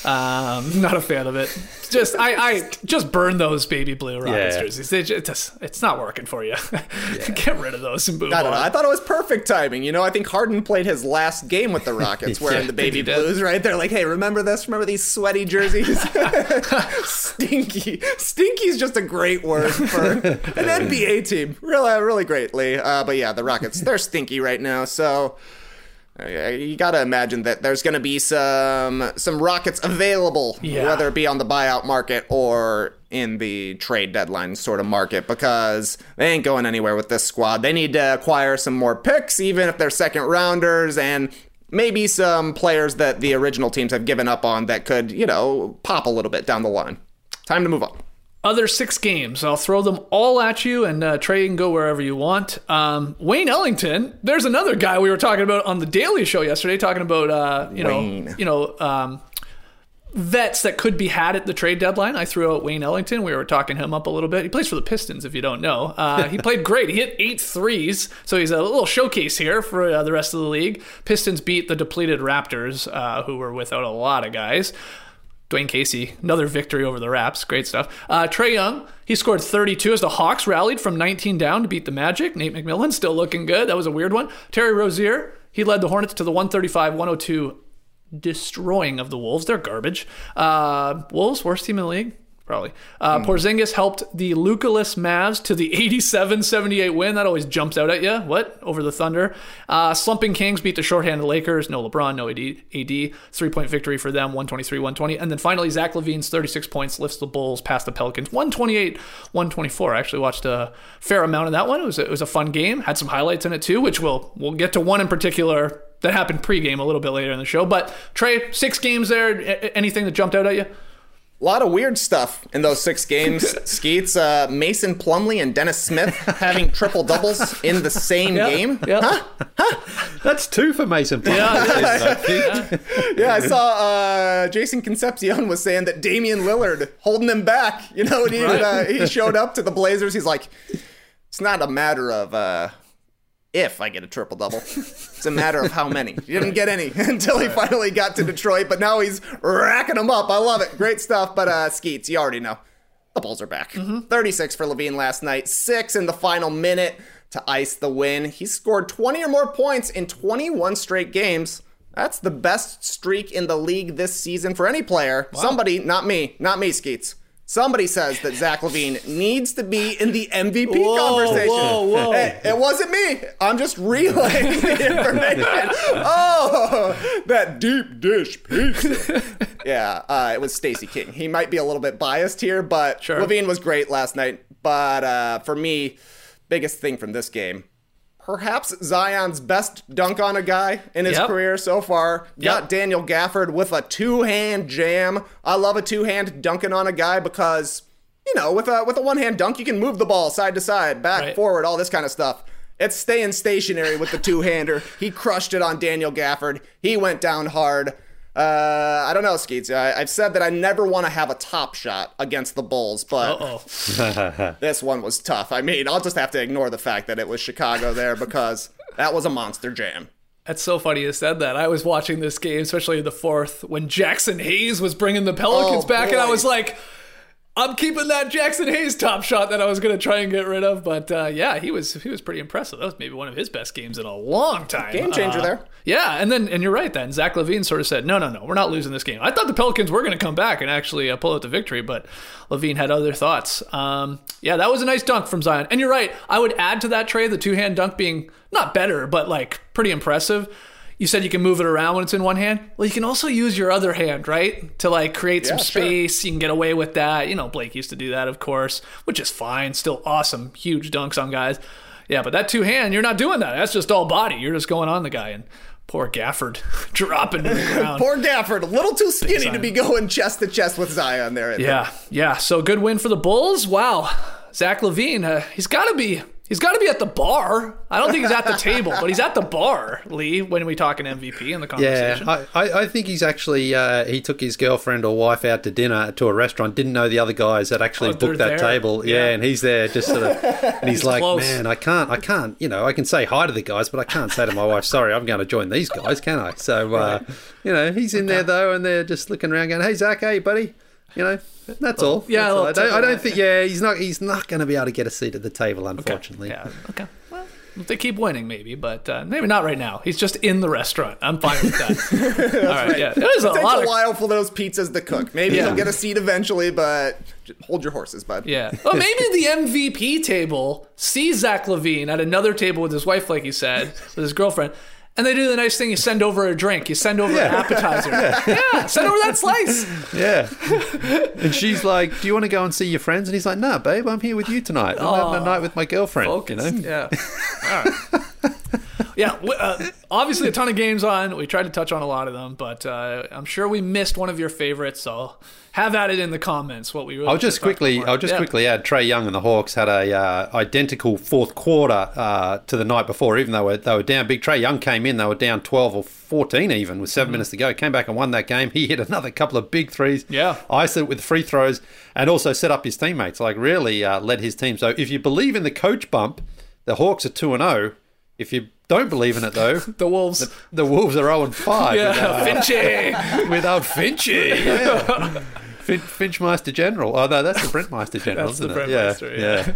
Um, not a fan of it. Just I, I just burn those baby blue Rockets Yeah. jerseys. They just, it's, it's not working for you. Get rid of those and move I don't know. on. I thought it was perfect timing. You know, I think Harden played his last game with the Rockets wearing Yeah, the baby he did. blues, right? They're like, hey, remember this? Remember these sweaty jerseys? Stinky. Stinky's just a great word for an N B A team. Really, really greatly. Uh, but yeah, the Rockets, they're stinky right now. So uh, you got to imagine that there's going to be some some Rockets available, Yeah. whether it be on the buyout market or in the trade deadline sort of market, because they ain't going anywhere with this squad. They need to acquire some more picks, even if they're second rounders, and maybe some players that the original teams have given up on that could, you know, pop a little bit down the line. Time to move on. Other six games. I'll throw them all at you, and uh, Trey, you can go wherever you want. Um, Wayne Ellington. There's another guy we were talking about on the Daily Show yesterday, talking about uh, you know, Wayne. you know, um, vets that could be had at the trade deadline. I threw out Wayne Ellington. We were talking him up a little bit. He plays for the Pistons, if you don't know. Uh, he played great. He hit eight threes, so he's a little showcase here for uh, the rest of the league. Pistons beat the depleted Raptors, uh, who were without a lot of guys. Dwayne Casey, another victory over the Raps. Great stuff. Uh, Trae Young, he scored thirty-two as the Hawks rallied from nineteen down to beat the Magic. Nate McMillan still looking good. That was a weird one. Terry Rozier, he led the Hornets to the one thirty-five one oh two destroying of the Wolves. They're garbage. Uh, Wolves, worst team in the league. Probably. Uh, mm. Porzingis helped the Luka-less Mavs to the eighty-seven seventy-eight win. That always jumps out at you. What? Over the Thunder. Uh, slumping Kings beat the shorthanded Lakers. No LeBron, no A D. A D. Three-point victory for them, one twenty-three one twenty. And then finally, Zach LaVine's thirty-six points lifts the Bulls past the Pelicans, one twenty-eight one twenty-four. I actually watched a fair amount of that one. It was a, it was a fun game. Had some highlights in it too, which we'll, we'll get to one in particular that happened pregame a little bit later in the show. But Trey, six games there. Anything that jumped out at you? A lot of weird stuff in those six games. Skeets, uh, Mason Plumlee and Dennis Smith having triple doubles in the same yeah, game. Yeah. Huh? Huh? That's two for Mason Plumlee. Yeah, yeah. yeah, I saw uh, Jason Concepcion was saying that Damian Lillard holding him back. You know, when he, right. uh, he showed up to the Blazers, he's like, it's not a matter of uh, if I get a triple double. It's a matter of how many. He didn't get any until he finally got to Detroit, but now he's racking them up. I love it. Great stuff. But uh, Skeets, you already know. The Bulls are back. Mm-hmm. thirty-six for LaVine last night. Six in the final minute to ice the win. He scored twenty or more points in twenty-one straight games. That's the best streak in the league this season for any player. Wow. Somebody, not me, not me, Skeets. Somebody says that Zach LaVine needs to be in the M V P whoa, conversation. Whoa, whoa. Hey, it wasn't me. I'm just relaying the information. Oh, that deep dish pizza. Yeah, uh, it was Stacey King. He might be a little bit biased here, but sure. LaVine was great last night. But uh, for me, biggest thing from this game, perhaps Zion's best dunk on a guy in his yep. career so far. Got yep. Daniel Gafford with a two-hand jam. I love a two-hand dunking on a guy because, you know, with a with a one-hand dunk, you can move the ball side to side, back, right. forward, all this kind of stuff. It's staying stationary with the two-hander. He crushed it on Daniel Gafford. He went down hard. Uh, I don't know, Skeets. I, I've said that I never want to have a top shot against the Bulls, but this one was tough. I mean, I'll just have to ignore the fact that it was Chicago there because that was a monster jam. That's so funny you said that. I was watching this game, especially in the fourth, when Jackson Hayes was bringing the Pelicans oh, back, boy. and I was like, I'm keeping that Jackson Hayes top shot that I was going to try and get rid of. But uh, yeah, he was he was pretty impressive. That was maybe one of his best games in a long time. Game changer uh, there. Yeah, and then and you're right then. Zach LaVine sort of said, no, no, no, we're not losing this game. I thought the Pelicans were going to come back and actually uh, pull out the victory, but LaVine had other thoughts. Um, yeah, that was a nice dunk from Zion. And you're right. I would add to that, Trey, the two-hand dunk being not better, but like pretty impressive. You said you can move it around when it's in one hand. Well, you can also use your other hand, right? To like create some yeah, space. Sure. You can get away with that. You know, Blake used to do that, of course, which is fine. Still awesome. Huge dunks on guys. Yeah, but that two hand, you're not doing that. That's just all body. You're just going on the guy. And poor Gafford dropping to the ground. Poor Gafford. A little too skinny to be going chest to chest with Zion there. Yeah, think. yeah. So good win for the Bulls. Wow. Zach LaVine, uh, he's got to be... He's got to be at the bar. I don't think he's at the table, but he's at the bar, Lee, when we talk an M V P in the conversation. Yeah, I, I think he's actually, uh, he took his girlfriend or wife out to dinner to a restaurant, didn't know the other guys that actually oh, booked that there. table. Yeah. yeah, and he's there just sort of, and he's, he's like, close. man, I can't, I can't, you know, I can say hi to the guys, but I can't say to my wife, sorry, I'm going to join these guys, can I? So, uh, you know, he's in okay. there though, and they're just looking around going, hey, Zach, hey, buddy. You know, that's all. Yeah, that's all. I don't. I don't think. Yeah, he's not. He's not going to be able to get a seat at the table, unfortunately. Okay. Yeah. Okay. Well, if they keep winning, maybe, but uh, maybe not right now. He's just in the restaurant. I'm fine with that. all right. right. Yeah. It was a it lot. Takes a while for those pizzas to cook. Maybe yeah. he'll get a seat eventually, but just hold your horses, bud. Yeah. Well, maybe the M V P table sees Zach LaVine at another table with his wife, like he said, with his girlfriend. And they do the nice thing, you send over a drink, you send over yeah. an appetizer. Yeah. yeah, send over that slice. Yeah. And she's like, do you want to go and see your friends? And he's like, nah, babe, I'm here with you tonight. I'm oh, having a night with my girlfriend. Focus. You know? Yeah. All right. Yeah, uh, obviously a ton of games on. We tried to touch on a lot of them, but uh, I'm sure we missed one of your favorites, so have at it in the comments. What we really I'll just quickly, I'll just yeah. quickly add. Trae Young and the Hawks had a uh, identical fourth quarter uh, to the night before, even though they were down big. Trae Young came in, they were down twelve or fourteen even with seven mm-hmm. minutes to go. Came back and won that game. He hit another couple of big threes. Yeah, iced it with free throws and also set up his teammates. Like really uh, led his team. So if you believe in the coach bump, the Hawks are two and zero. If you don't believe in it, though, the Wolves, the, the Wolves are zero and five. Yeah, Finchy without Finchy. Yeah. Fin- Finchmeister General. Oh, no, that's the Brentmeister General, That's the isn't it? Brentmeister,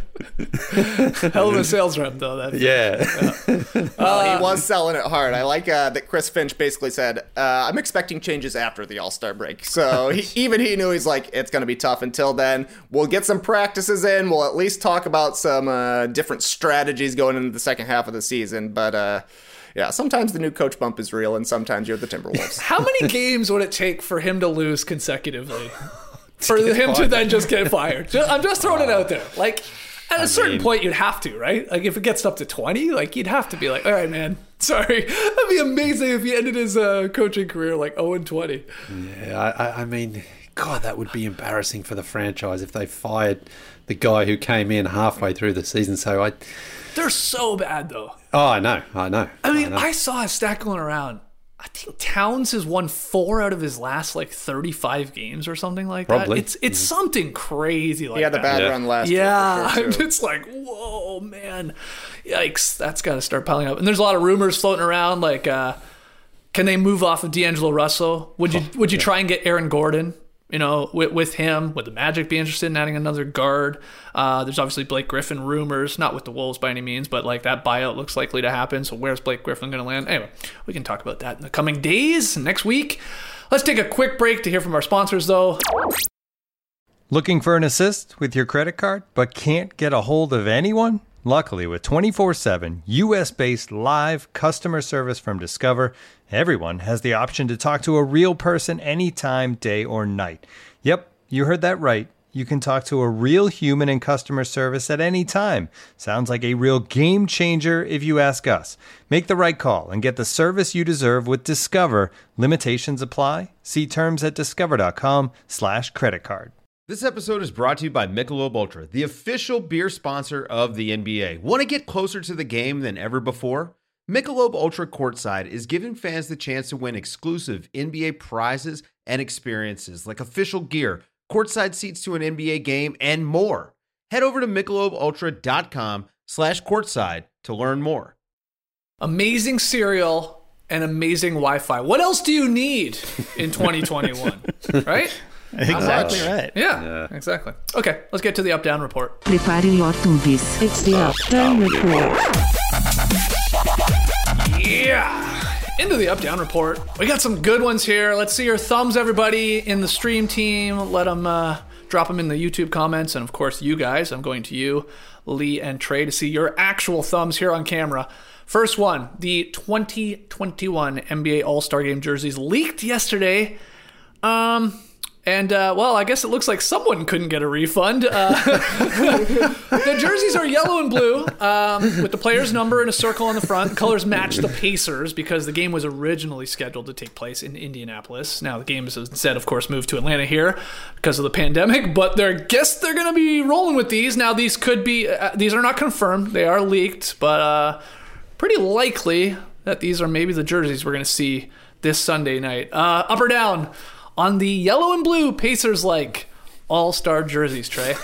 yeah. yeah. Hell of a sales rep, though. That's, Yeah. yeah. Uh, he was selling it hard. I like uh, that Chris Finch basically said, uh, I'm expecting changes after the All-Star break. So he, even he knew he's like, it's going to be tough until then. We'll get some practices in. We'll at least talk about some uh, different strategies going into the second half of the season. But uh, yeah, sometimes the new coach bump is real, and sometimes you're the Timberwolves. How many games would it take for him to lose consecutively? For him to then just get fired? Just, I'm just throwing it out there. Like, at a I certain mean, point, you'd have to, right? Like, if it gets up to twenty, like, you'd have to be like, all right, man, sorry. That'd be amazing if he ended his uh, coaching career like oh and twenty. Yeah, I, I mean, God, that would be embarrassing for the franchise if they fired the guy who came in halfway through the season. So I... They're so bad, though. Oh, I know, I know. I mean, I, I saw a stat going around. I think Towns has won four out of his last like thirty-five games or something like Probably. that. It's it's mm. something crazy like that. He had the bad yeah. run last yeah. year. Yeah, it's like, whoa, man. Yikes. That's got to start piling up. And there's a lot of rumors floating around like, uh, can they move off of D'Angelo Russell? Would you oh, would you yeah. try and get Aaron Gordon? You know, with, with him, would the Magic be interested in adding another guard? Uh, there's obviously Blake Griffin rumors, not with the Wolves by any means, but like that buyout looks likely to happen. So where's Blake Griffin going to land? Anyway, we can talk about that in the coming days, next week. Let's take a quick break to hear from our sponsors, though. Looking for an assist with your credit card, but can't get a hold of anyone? Luckily, with twenty-four seven U S-based live customer service from Discover, everyone has the option to talk to a real person anytime, day or night. Yep, you heard that right. You can talk to a real human in customer service at any time. Sounds like a real game changer if you ask us. Make the right call and get the service you deserve with Discover. Limitations apply. See terms at discover.com slash credit card. This episode is brought to you by Michelob Ultra, the official beer sponsor of the N B A. Want to get closer to the game than ever before? Michelob Ultra Courtside is giving fans the chance to win exclusive N B A prizes and experiences like official gear, courtside seats to an N B A game, and more. Head over to michelobultra.com slash courtside to learn more. Amazing cereal and amazing Wi-Fi. What else do you need in twenty twenty-one? Right? Exactly right. Yeah, yeah, exactly. Okay, let's get to the up-down report. Prepare your tubis. It's the up-down report. Yeah! Into the up-down report. We got some good ones here. Let's see your thumbs, everybody, in the stream team. Let them uh, drop them in the YouTube comments. And, of course, you guys. I'm going to you, Lee and Trey, to see your actual thumbs here on camera. First one, the twenty twenty-one N B A All-Star Game jerseys leaked yesterday. Um... And, uh, well, I guess it looks like someone couldn't get a refund. Uh, the jerseys are yellow and blue um, with the player's number in a circle on the front. The colors match the Pacers because the game was originally scheduled to take place in Indianapolis. Now, the game is instead, of course, moved to Atlanta here because of the pandemic. But I guess they're going to be rolling with these. Now, these could be, uh, these are not confirmed. They are leaked, but uh, pretty likely that these are maybe the jerseys we're going to see this Sunday night. Uh, up or down? On the yellow and blue Pacers-like all-star jerseys, Trey.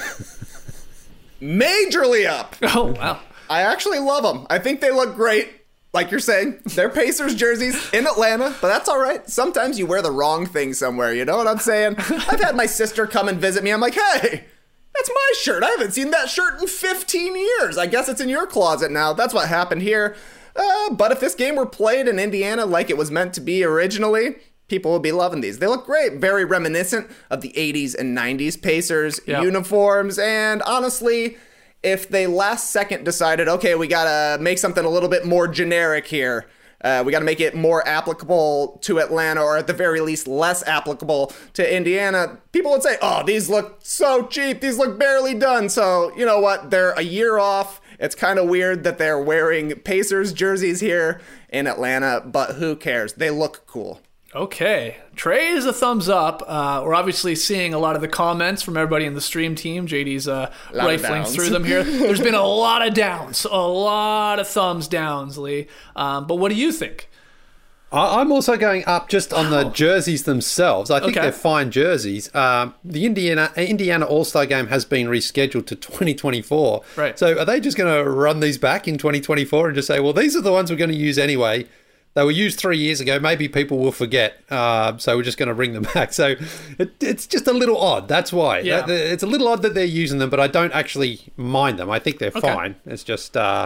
Majorly up. Oh, wow. I actually love them. I think they look great. Like you're saying, they're Pacers jerseys in Atlanta, but that's all right. Sometimes you wear the wrong thing somewhere, you know what I'm saying? I've had my sister come and visit me. I'm like, hey, that's my shirt. I haven't seen that shirt in fifteen years. I guess it's in your closet now. That's what happened here. Uh, but if this game were played in Indiana like it was meant to be originally, people will be loving these. They look great. Very reminiscent of the eighties and nineties Pacers yep. uniforms. And honestly, if they last second decided, okay, we got to make something a little bit more generic here. Uh, we got to make it more applicable to Atlanta, or at the very least less applicable to Indiana. People would say, oh, these look so cheap. These look barely done. So you know what? They're a year off. It's kind of weird that they're wearing Pacers jerseys here in Atlanta, but who cares? They look cool. Okay. Trey is a thumbs up. Uh, we're obviously seeing a lot of the comments from everybody in the stream team. J D's uh, rifling through them here. There's been a lot of downs, a lot of thumbs downs, Lee. Um, but what do you think? I'm also going up just on the Wow. jerseys themselves. I think Okay. they're fine jerseys. Um, the Indiana Indiana All-Star Game has been rescheduled to twenty twenty-four. Right. So are they just going to run these back in twenty twenty-four and just say, well, these are the ones we're going to use anyway? They were used three years ago. Maybe people will forget. Uh, so we're just going to bring them back. So it, it's just a little odd. That's why. Yeah. Uh, It's a little odd that they're using them, but I don't actually mind them. I think they're Okay. fine. It's just uh,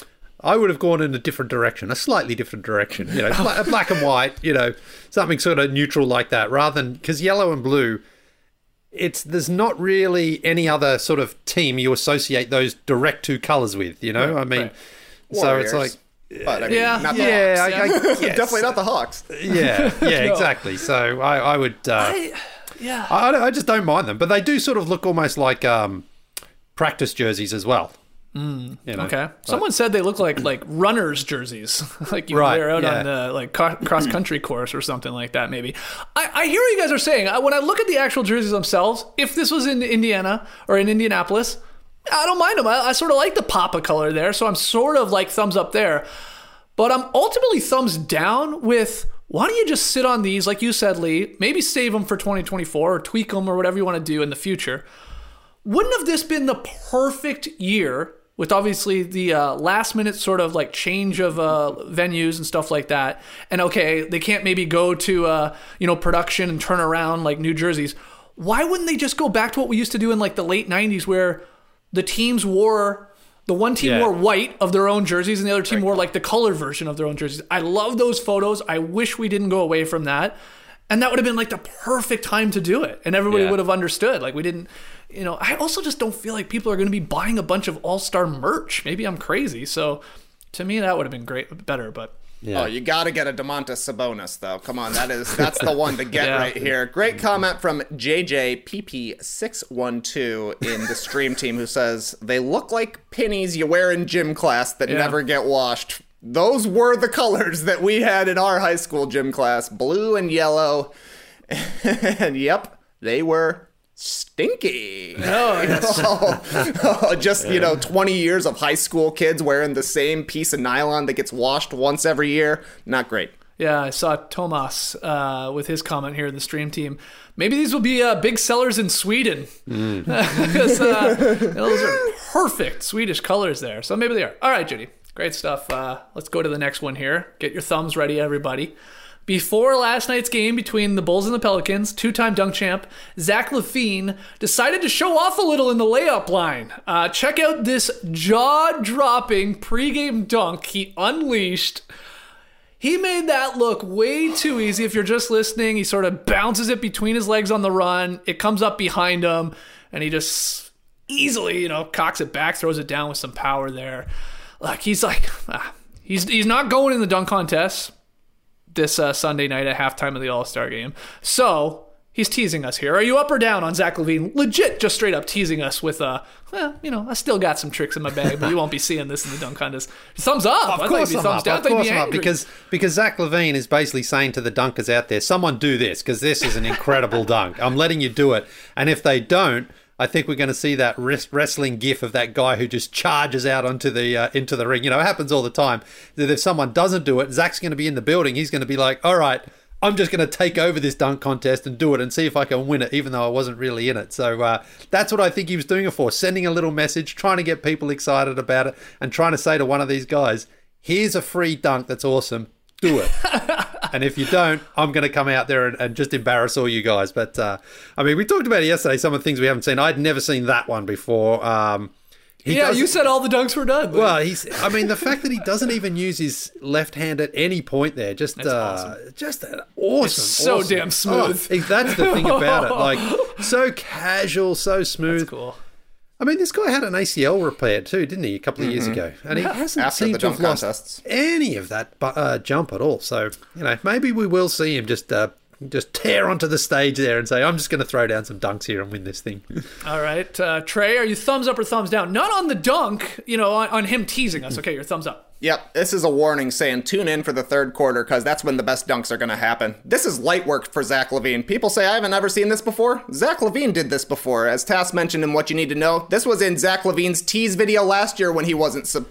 I would have gone in a different direction, a slightly different direction. You know, bla- black and white. You know, something sort of neutral like that, rather than because yellow and blue. It's there's not really any other sort of team you associate those direct two colors with. You know, I mean, right. so it's Warriors. like. But I mean, Yeah, not the Yeah, Hawks. I, I, yes. Definitely not the Hawks. Yeah, yeah, No. exactly. So I, I would, uh, I, yeah. I, I just don't mind them, but they do sort of look almost like um, practice jerseys as well. Mm, you know? Okay. Someone said they look like like runners' jerseys, like you Right, wear out yeah. on the like cross country course or something like that. Maybe. I, I hear what you guys are saying. I, when I look at the actual jerseys themselves, if this was in Indiana or in Indianapolis, I don't mind them. I, I sort of like the Papa color there, so I'm sort of like thumbs up there. But I'm ultimately thumbs down with. Why don't you just sit on these, like you said, Lee? Maybe save them for twenty twenty-four or tweak them or whatever you want to do in the future. Wouldn't have this been the perfect year? With obviously the uh, last minute sort of like change of uh, venues and stuff like that. And okay, they can't maybe go to, uh, you know, production and turn around like New Jerseys. Why wouldn't they just go back to what we used to do in like the late nineties where the teams wore, the one team Yeah. wore white of their own jerseys and the other team wore like the color version of their own jerseys. I love those photos. I wish we didn't go away from that. And that would have been like the perfect time to do it. And everybody Yeah. would have understood. Like we didn't, you know, I also just don't feel like people are going to be buying a bunch of all-star merch. Maybe I'm crazy. So to me, that would have been great, better, but Yeah. Oh, you got to get a DeMontis Sabonis, though. Come on, that is that's the one to get Yeah. right here. Great comment from J J P P six one two in the stream team who says, they look like pennies you wear in gym class that Yeah. never get washed. Those were the colors that we had in our high school gym class, blue and yellow. And yep, they were stinky. Oh, yes. Oh, just, you know, twenty years of high school kids wearing the same piece of nylon that gets washed once every year. Not great. Yeah, I saw Tomas uh, with his comment here in the stream team. Maybe these will be uh, big sellers in Sweden. Because uh, those are perfect Swedish colors there. So maybe they are. All right, Judy. Great stuff. Uh, let's go to the next one here. Get your thumbs ready, everybody. Before last night's game between the Bulls and the Pelicans, two-time dunk champ Zach LaVine decided to show off a little in the layup line. Uh, check out this jaw-dropping pregame dunk he unleashed. He made that look way too easy. If you're just listening, he sort of bounces it between his legs on the run. It comes up behind him, and he just easily, you know, cocks it back, throws it down with some power there. Like, he's like, ah, he's he's not going in the dunk contest this uh, Sunday night at halftime of the All-Star game. So he's teasing us here. Are you up or down on Zach LaVine? Legit, just straight up teasing us with, uh, well, you know, I still got some tricks in my bag, but you won't be seeing this in the dunk contest. Thumbs up. I Of thought course you'd I'm be thumbs up. down. I Of thought you'd course be I'm up. angry. Because, because Zach LaVine is basically saying to the dunkers out there, someone do this, because this is an incredible dunk. I'm letting you do it. And if they don't, I think we're going to see that wrist- wrestling gif of that guy who just charges out onto the uh, into the ring. You know, it happens all the time. That if someone doesn't do it, Zach's going to be in the building. He's going to be like, all right, I'm just going to take over this dunk contest and do it and see if I can win it, even though I wasn't really in it. So uh, that's what I think he was doing it for, sending a little message, trying to get people excited about it, and trying to say to one of these guys, here's a free dunk that's awesome. Do it. And if you don't, I'm going to come out there and, and just embarrass all you guys. But, uh, I mean, we talked about it yesterday, some of the things we haven't seen. I'd never seen that one before. Um, he yeah, does- you said all the dunks were done. Well, he's. I mean, the fact that he doesn't even use his left hand at any point there, just, uh, awesome. just an awesome. It's so awesome- damn smooth. Oh, that's the thing about it. Like, so casual, so smooth. That's cool. I mean, this guy had an A C L repaired too, didn't he, a couple of years ago? And he hasn't After seemed the to have dunk lost contests. any of that bu- uh, jump at all. So, you know, maybe we will see him just uh, just tear onto the stage there and say, I'm just going to throw down some dunks here and win this thing. All right. Uh, Trey, are you thumbs up or thumbs down? Not on the dunk, you know, on, on him teasing us. Okay, your thumbs up. Yep, this is a warning saying tune in for the third quarter because that's when the best dunks are going to happen. This is light work for Zach LaVine. People say, I haven't ever seen this before. Zach LaVine did this before. As Tass mentioned in What You Need to Know, this was in Zach LaVine's tease video last year when he wasn't sub-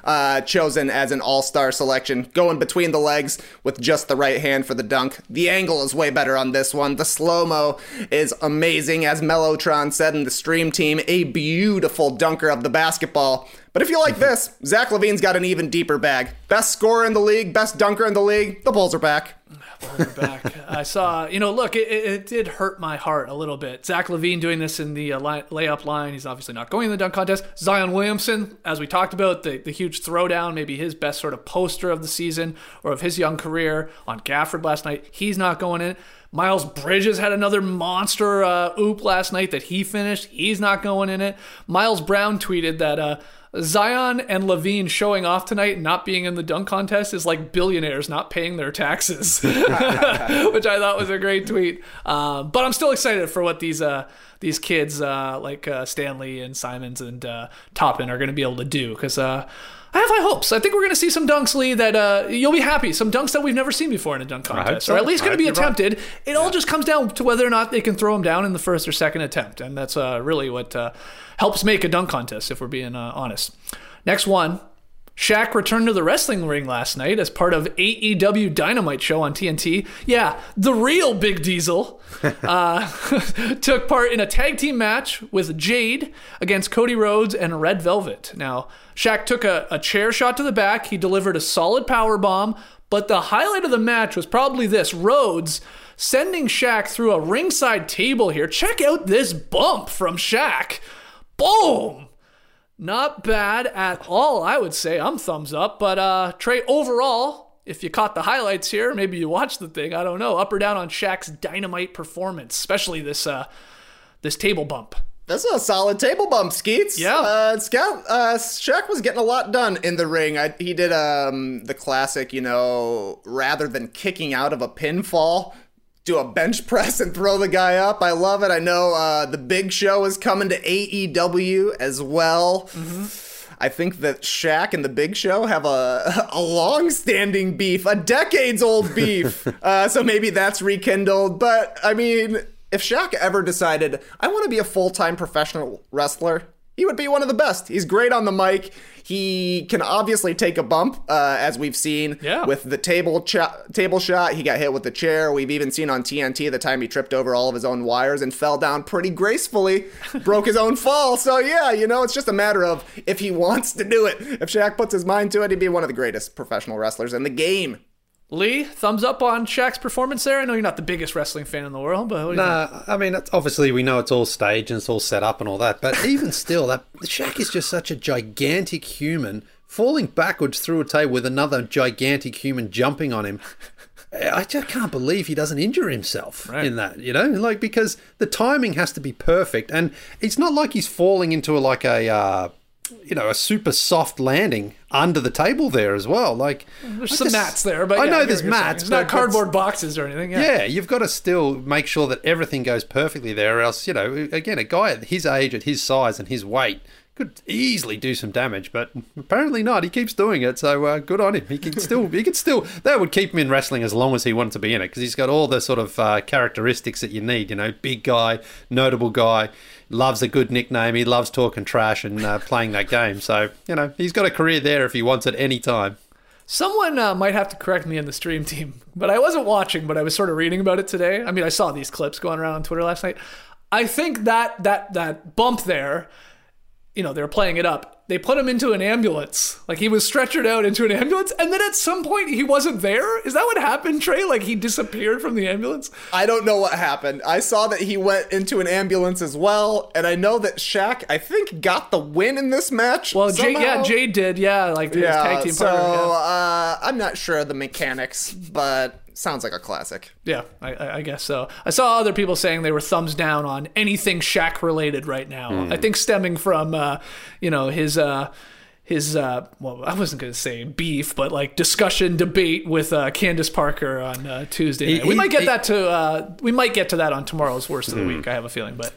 uh, chosen as an all-star selection, going between the legs with just the right hand for the dunk. The angle is way better on this one. The slow-mo is amazing, as Mellotron said in the stream team, a beautiful dunker of the basketball. But if you like this, Zach LaVine's got an even deeper bag. Best scorer in the league, best dunker in the league, the Bulls are back. Bulls are back. I saw, you know, look, it, it, it did hurt my heart a little bit. Zach LaVine doing this in the uh, line, layup line. He's obviously not going in the dunk contest. Zion Williamson, as we talked about, the, the huge throwdown, maybe his best sort of poster of the season or of his young career on Gafford last night. He's not going in. Miles Bridges had another monster uh, oop last night that he finished. He's not going in it. Miles Brown tweeted that uh, Zion and LaVine showing off tonight and not being in the dunk contest is like billionaires not paying their taxes, which I thought was a great tweet. Uh, but I'm still excited for what these uh, these kids uh, like uh, Stanley and Simons and uh, Toppin are going to be able to do, because uh, I have high hopes. I think we're going to see some dunks, Lee, that uh, you'll be happy. Some dunks that we've never seen before in a dunk contest, so. or at least going to be right, attempted. right. It all just comes down to whether or not they can throw them down in the first or second attempt, and that's uh, really what uh, helps make a dunk contest, if we're being uh, honest. Next one. Shaq returned to the wrestling ring last night as part of A E W Dynamite show on T N T. Yeah, the real Big Diesel uh, took part in a tag team match with Jade against Cody Rhodes and Red Velvet. Now, Shaq took a, a chair shot to the back. He delivered a solid power bomb, but the highlight of the match was probably this: Rhodes sending Shaq through a ringside table here. Check out this bump from Shaq. Boom! Not bad at all, I would say. I'm thumbs up. But uh, Trey, overall, if you caught the highlights here, maybe you watched the thing, I don't know, up or down on Shaq's Dynamite performance, especially this uh, this table bump. That's a solid table bump, Skeets. Yeah. Uh, Scout, uh, Shaq was getting a lot done in the ring. I, he did um, the classic, you know, rather than kicking out of a pinfall, do a bench press and throw the guy up. I love it. I know uh, the Big Show is coming to A E W as well. Mm-hmm. I think that Shaq and the Big Show have a, a long-standing beef, a decades-old beef. uh, so maybe that's rekindled. But, I mean, if Shaq ever decided, I want to be a full-time professional wrestler, he would be one of the best. He's great on the mic. He can obviously take a bump, uh, as we've seen yeah. with the table ch- table shot. He got hit with the chair. We've even seen on T N T the time he tripped over all of his own wires and fell down pretty gracefully, broke his own fall. So, yeah, you know, it's just a matter of if he wants to do it. If Shaq puts his mind to it, he'd be one of the greatest professional wrestlers in the game. Lee, thumbs up on Shaq's performance there? I know you're not the biggest wrestling fan in the world, but what do you Nah, think? I mean, it's, obviously we know it's all staged and it's all set up and all that, but even still, that Shaq is just such a gigantic human falling backwards through a table with another gigantic human jumping on him. I just can't believe he doesn't injure himself right. in that, you know, like, because the timing has to be perfect, and it's not like he's falling into a, like a, uh, you know, a super soft landing under the table there as well. Like, There's I some just- mats there, but I yeah, know get there's what you're saying. mats, It's but not cardboard boxes or anything. Yeah. Yeah, you've got to still make sure that everything goes perfectly there, or else, you know, again, a guy at his age, at his size and his weight could easily do some damage, but apparently not. He keeps doing it, so uh, good on him. He can still, he can still, that would keep him in wrestling as long as he wanted to be in it, because he's got all the sort of uh, characteristics that you need, you know, big guy, notable guy, loves a good nickname, he loves talking trash and uh, playing that game. So, you know, he's got a career there if he wants it any time. Someone uh, might have to correct me in the stream team, but I wasn't watching, but I was sort of reading about it today. I mean, I saw these clips going around on Twitter last night. I think that that that bump there, you know, they were playing it up. They put him into an ambulance. Like, he was stretchered out into an ambulance, and then at some point he wasn't there? Is that what happened, Trey? Like, he disappeared from the ambulance? I don't know what happened. I saw that he went into an ambulance as well, and I know that Shaq, I think, got the win in this match. Well, Jay, somehow. yeah, Jade did. Yeah, like his Yeah, tag team so partner. Yeah. uh, I'm not sure of the mechanics, but sounds like a classic. Yeah, I, I I guess so. I saw other people saying they were thumbs down on anything Shaq related right now. Mm. I think stemming from, uh, you know, his, uh, his uh, well, I wasn't going to say beef, but like discussion, debate with uh, Candace Parker on uh, Tuesday night. He- we might get he- that to, uh, we might get to that on tomorrow's Worst of the Week, I have a feeling, but...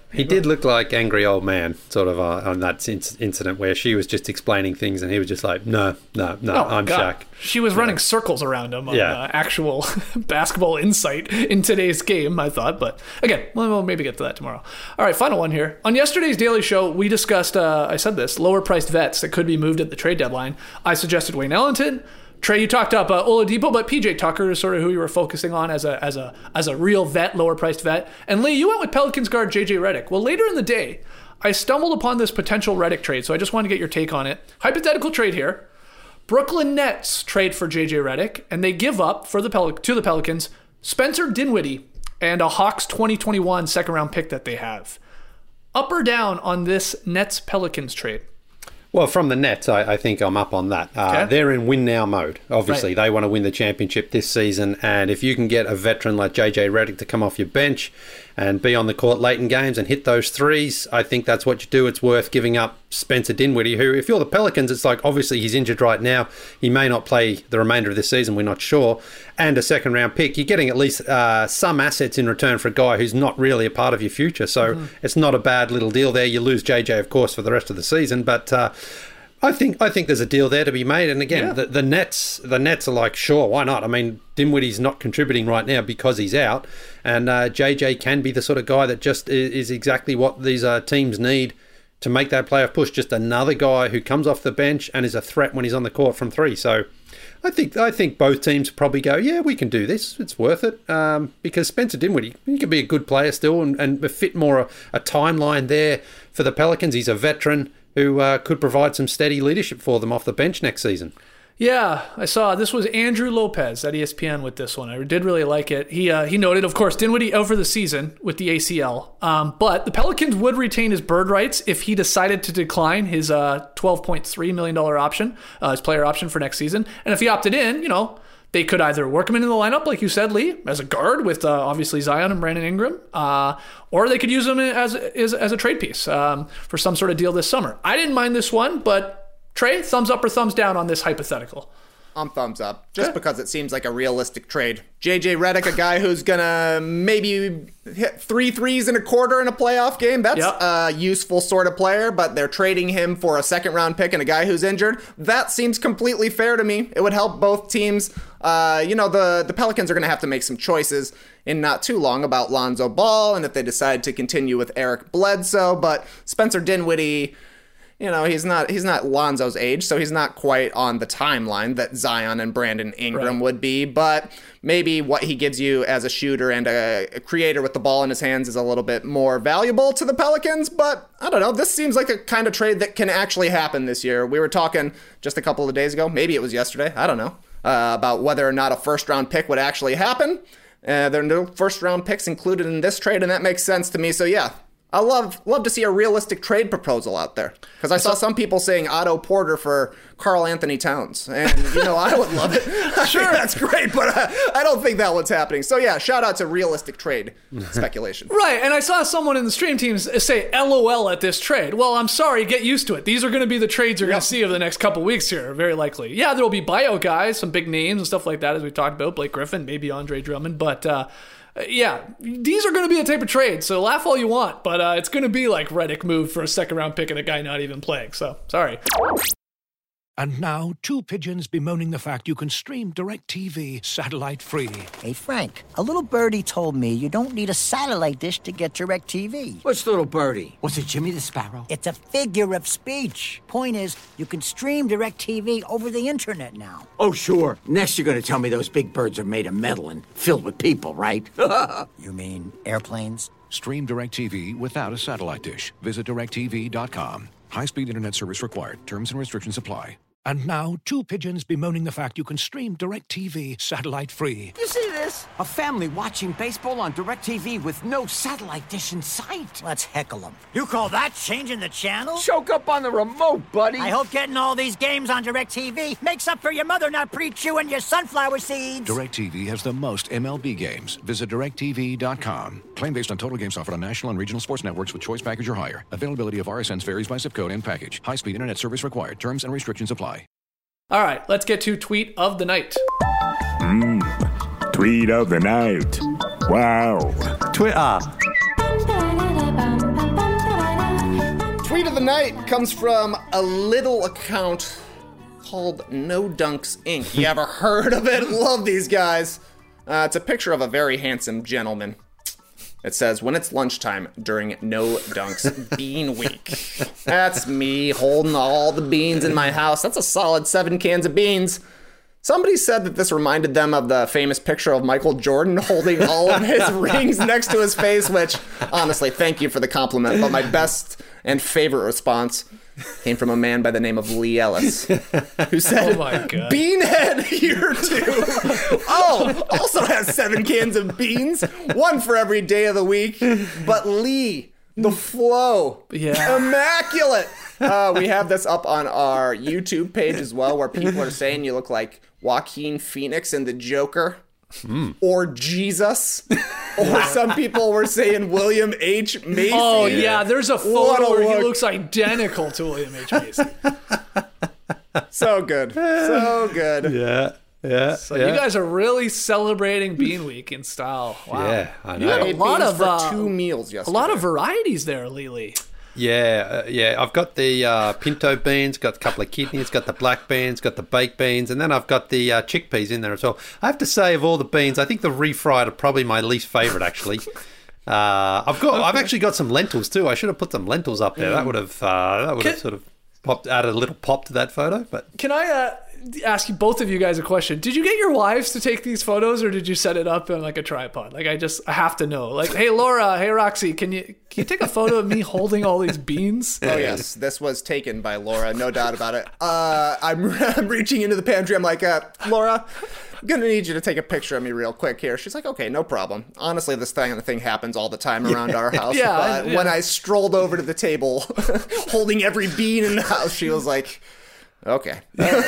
He did look like angry old man, sort of, uh, on that inc- incident where she was just explaining things and he was just like, no, no, no, Oh, I'm God. Shaq. She was running circles around him on Yeah. uh, actual basketball insight in today's game, I thought. But again, we'll we'll maybe get to that tomorrow. All right, final one here. On yesterday's Daily Show, we discussed, uh, I said this, lower-priced vets that could be moved at the trade deadline. I suggested Wayne Ellington. Trey, you talked up uh, Oladipo, but P J Tucker is sort of who you were focusing on as a as a as a real vet, lower priced vet. And Lee, you went with Pelicans guard J J Redick. Well, later in the day, I stumbled upon this potential Redick trade, so I just wanted to get your take on it. Hypothetical trade here: Brooklyn Nets trade for J J Redick, and they give up for the Pel- to the Pelicans Spencer Dinwiddie and a Hawks twenty twenty-one second round pick that they have. Up or down on this Nets Pelicans trade? Well, from the Nets, I, I think I'm up on that. Uh, Okay. They're in win-now mode. Obviously, Right. they want to win the championship this season, and if you can get a veteran like J J Redick to come off your bench and be on the court late in games and hit those threes, I think that's what you do. It's worth giving up Spencer Dinwiddie, who, if you're the Pelicans, it's like, obviously he's injured right now. He may not play the remainder of this season. We're not sure. And a second-round pick. You're getting at least uh, some assets in return for a guy who's not really a part of your future. So mm-hmm. it's not a bad little deal there. You lose J J, of course, for the rest of the season, but... Uh, I think I think there's a deal there to be made, and again, Yeah. the, the Nets the Nets are like, sure, why not? I mean, Dinwiddie's not contributing right now because he's out, and uh, J J can be the sort of guy that just is, is exactly what these uh, teams need to make that playoff push. Just another guy who comes off the bench and is a threat when he's on the court from three. So, I think I think both teams probably go, yeah, we can do this. It's worth it, um, because Spencer Dinwiddie, he could be a good player still, and, and fit more a, a timeline there for the Pelicans. He's a veteran who uh, could provide some steady leadership for them off the bench next season. Yeah, I saw this was Andrew Lopez at E S P N with this one. I did really like it. He uh, he noted, of course, Dinwiddie out for the season with the A C L, um, but the Pelicans would retain his bird rights if he decided to decline his uh, twelve point three million dollars option, uh, his player option for next season. And if he opted in, you know, they could either work him into the lineup, like you said, Lee, as a guard with uh, obviously Zion and Brandon Ingram, uh, or they could use him as, as, as a trade piece um, for some sort of deal this summer. I didn't mind this one, but Trey, thumbs up or thumbs down on this hypothetical? I'm thumbs up, just Okay. because it seems like a realistic trade. J J Redick, a guy who's gonna maybe hit three threes in a quarter in a playoff game. That's Yep. a useful sort of player, but they're trading him for a second round pick and a guy who's injured. That seems completely fair to me. It would help both teams. Uh, you know, the, the Pelicans are gonna have to make some choices in not too long about Lonzo Ball and if they decide to continue with Eric Bledsoe, but Spencer Dinwiddie, you know, he's not he's not Lonzo's age, so he's not quite on the timeline that Zion and Brandon Ingram Right. would be, but maybe what he gives you as a shooter and a, a creator with the ball in his hands is a little bit more valuable to the Pelicans, but I don't know, this seems like a kind of trade that can actually happen this year. We were talking just a couple of days ago, maybe it was yesterday, I don't know, uh, about whether or not a first-round pick would actually happen. Uh, there are no first-round picks included in this trade, and that makes sense to me, so yeah. I love love to see a realistic trade proposal out there, because I saw some people saying Otto Porter for Karl Anthony Towns, and you know I would love it. Sure, that's great, but uh, I don't think that one's happening. So yeah, shout out to realistic trade speculation. Right, and I saw someone in the stream teams say LOL at this trade. Well, I'm sorry, get used to it. These are going to be the trades you're going to see over the next couple weeks here, very likely. Yeah, there will be buyout guys, some big names and stuff like that, as we talked about, Blake Griffin, maybe Andre Drummond, but uh, yeah, these are going to be a type of trade, so laugh all you want, but uh, it's going to be like Redick moved for a second round pick and a guy not even playing, so sorry. And now, two pigeons bemoaning the fact you can stream DirecTV satellite-free. Hey, Frank, a little birdie told me you don't need a satellite dish to get DirecTV. What's little birdie? Was it Jimmy the Sparrow? It's a figure of speech. Point is, you can stream DirecTV over the internet now. Oh, sure. Next you're going to tell me those big birds are made of metal and filled with people, right? You mean airplanes? Stream DirecTV without a satellite dish. Visit direct T V dot com. High-speed internet service required. Terms and restrictions apply. And now, two pigeons bemoaning the fact you can stream DirecTV satellite-free. You see this? A family watching baseball on DirecTV with no satellite dish in sight. Let's heckle them. You call that changing the channel? Choke up on the remote, buddy. I hope getting all these games on DirecTV makes up for your mother not pre-chewing your sunflower seeds. DirecTV has the most M L B games. Visit direct T V dot com. Claim based on total games offered on national and regional sports networks with choice package or higher. Availability of R S Ns varies by zip code and package. High-speed internet service required. Terms and restrictions apply. All right, let's get to tweet of the night. Mmm, tweet of the night. Wow. Twitter. of the night comes from a little account called No Dunks Incorporated. You ever heard of it? Love these guys. Uh, it's a picture of a very handsome gentleman. It says, when it's lunchtime during No Dunks Bean Week. That's me holding all the beans in my house. That's a solid seven cans of beans. Somebody said that this reminded them of the famous picture of Michael Jordan holding all of his rings next to his face, which, honestly, thank you for the compliment. But my best and favorite response came from a man by the name of Lee Ellis, who said, Oh my God. Beanhead here too. Oh, also has seven cans of beans, one for every day of the week. But Lee, the flow, Yeah. immaculate. Uh, we have this up on our YouTube page as well, where people are saying you look like Joaquin Phoenix in The Joker. Mm. Or Jesus. Or some people were saying William H. Macy. Oh, yeah, there's a photo a where look. he looks identical to William H. Macy. So good. So good. Yeah. Yeah. So yeah. you guys are really celebrating Bean Week in style. Wow. Yeah, I You had know. a Made lot beans of for uh, two meals a yesterday. lot of varieties there, Lily. Yeah, uh, yeah. I've got the uh, pinto beans, got a couple of kidneys, got the black beans, got the baked beans, and then I've got the uh, chickpeas in there as well. I have to say, of all the beans, I think the refried are probably my least favourite, actually. Uh, I've got, I've actually got some lentils too. I should have put some lentils up there. That would have, uh, that would have Can- sort of popped, added a little pop to that photo. But Can I uh, ask you both of you guys a question? Did you get your wives to take these photos, or did you set it up on like a tripod? Like I just I have to know. Like, hey Laura, hey Roxy, can you can you take a photo of me holding all these beans? Oh yes, this was taken by Laura, no doubt about it. Uh, I'm, I'm reaching into the pantry. I'm like, uh, Laura, I'm gonna need you to take a picture of me real quick here. She's like, okay, no problem. Honestly, this thing the thing happens all the time around our house. Yeah, but yeah. when I strolled over to the table, holding every bean in the house, she was like, okay,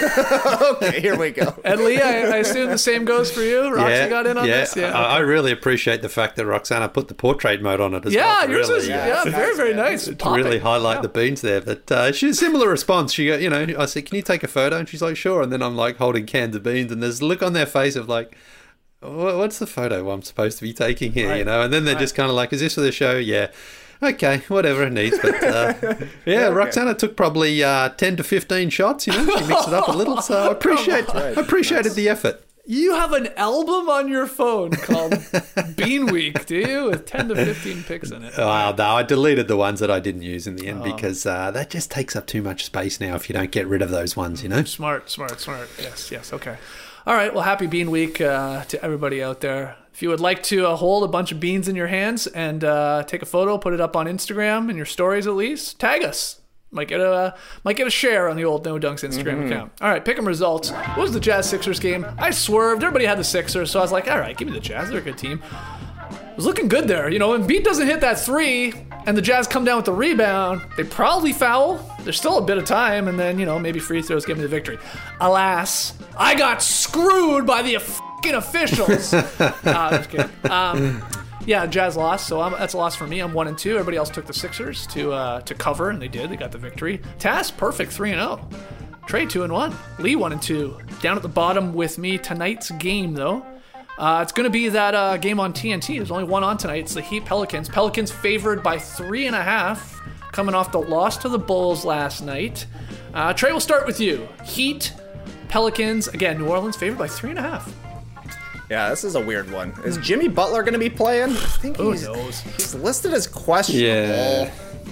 okay, here we go. And Lee, I, I assume the same goes for you. Roxy yeah, got in on yeah, this. Yeah, I, I really appreciate the fact that Roxana put the portrait mode on it as yeah, well. to yours really, is uh, yeah, very very nice. to Popping. really highlight Yeah. the beans there. But uh, she had a similar response. She, got, you know, I said, "Can you take a photo?" And she's like, "Sure." And then I'm like holding cans of beans, and there's a look on their face of like, "Wha- "What's the photo I'm supposed to be taking here?" Right. You know. And then they're Right. just kind of like, "Is this for the show?" Yeah. Okay, whatever it needs. But uh, yeah, Roxana took probably uh, ten to fifteen shots. You know, she mixed it up a little. So I appreciate, I appreciated the effort. You have an album on your phone called Bean Week, do you? With ten to fifteen pics in it. Well, no, I deleted the ones that I didn't use in the Oh. end because uh, that just takes up too much space now if you don't get rid of those ones, you know? Smart, smart, smart. Yes, yes, okay. All right, well, happy Bean Week uh, to everybody out there. If you would like to uh, hold a bunch of beans in your hands and uh, take a photo, put it up on Instagram in your stories at least, tag us. Might get a might get a share on the old No Dunks Instagram Mm-hmm. account. All right, pick 'em results. What was the Jazz Sixers game? I swerved. Everybody had the Sixers, so I was like, all right, give me the Jazz. They're a good team. It was looking good there. You know, when Embiid doesn't hit that three and the Jazz come down with the rebound, they probably foul. There's still a bit of time, and then, you know, maybe free throws give me the victory. Alas, I got screwed by the fucking officials. uh, just kidding. Um, yeah, Jazz lost, so I'm, that's a loss for me. I'm one and two. Everybody else took the Sixers to uh, to cover, and they did. They got the victory. Tass, perfect, three and zero. Trey, two and one. Lee, one and two. Down at the bottom with me tonight's game, though. Uh, it's going to be that uh, game on T N T. There's only one on tonight. It's the Heat Pelicans. Pelicans favored by three and a half, coming off the loss to the Bulls last night. Uh, Trey, we'll start with you. Heat, Pelicans. Again, New Orleans favored by three and a half. Yeah, this is a weird one. Is Jimmy Butler going to be playing? I think Who he's, knows? he's listed as questionable. Yeah.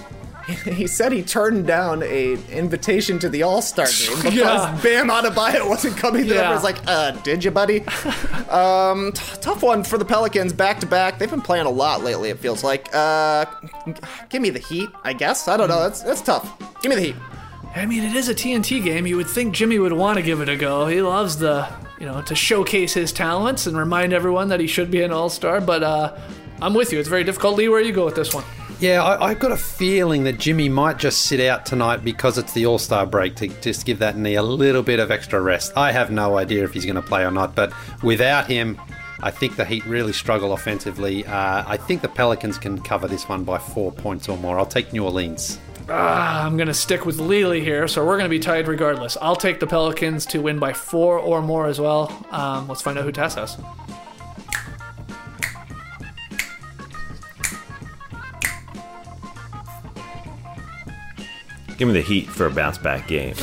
He said he turned down a invitation to the All-Star game because Yeah. Bam Adebayo wasn't coming. The Yeah. number's like, uh, did you, buddy? um, t- tough one for the Pelicans, back-to-back. They've been playing a lot lately, it feels like. Uh, give me the Heat, I guess. I don't know. That's that's tough. Give me the Heat. I mean, it is a T N T game. You would think Jimmy would want to give it a go. He loves the, you know, to showcase his talents and remind everyone that he should be an all-star. But uh, I'm with you. It's very difficult. Lee, where you go with this one? Yeah, I, I've got a feeling that Jimmy might just sit out tonight because it's the All-Star break to just give that knee a little bit of extra rest. I have no idea if he's going to play or not, but without him, I think the Heat really struggle offensively. Uh, I think the Pelicans can cover this one by four points or more. I'll take New Orleans. Ah, I'm going to stick with Lely here, so we're going to be tied regardless. I'll take the Pelicans to win by four or more as well. Um, let's find out who Tess has. Give me the Heat for a bounce back game.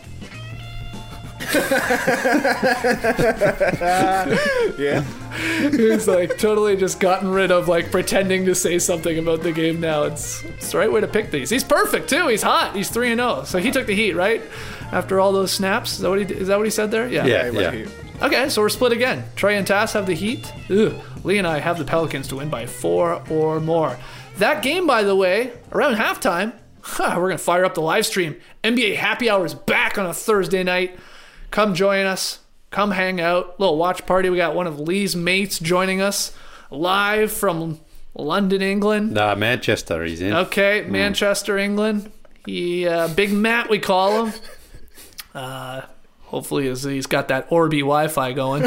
Yeah. He's like totally just gotten rid of like pretending to say something about the game now. It's, it's the right way to pick these. He's perfect too. He's hot. He's three and oh. So he took the Heat, right? After all those snaps. Is that what he, is that what he said there? Yeah. Yeah, yeah. Okay, so we're split again. Trey and Tass have the Heat. Ugh. Lee and I have the Pelicans to win by four or more. That game, by the way, around halftime, huh, we're going to fire up the live stream. N B A Happy Hour is back on a Thursday night. Come join us. Come hang out. Little watch party. We got one of Lee's mates joining us live from London, England. No, Manchester he's in. Okay, Manchester, mm. England. He, uh, Big Matt, we call him. Uh, hopefully he's, he's got that Orbi Wi-Fi going.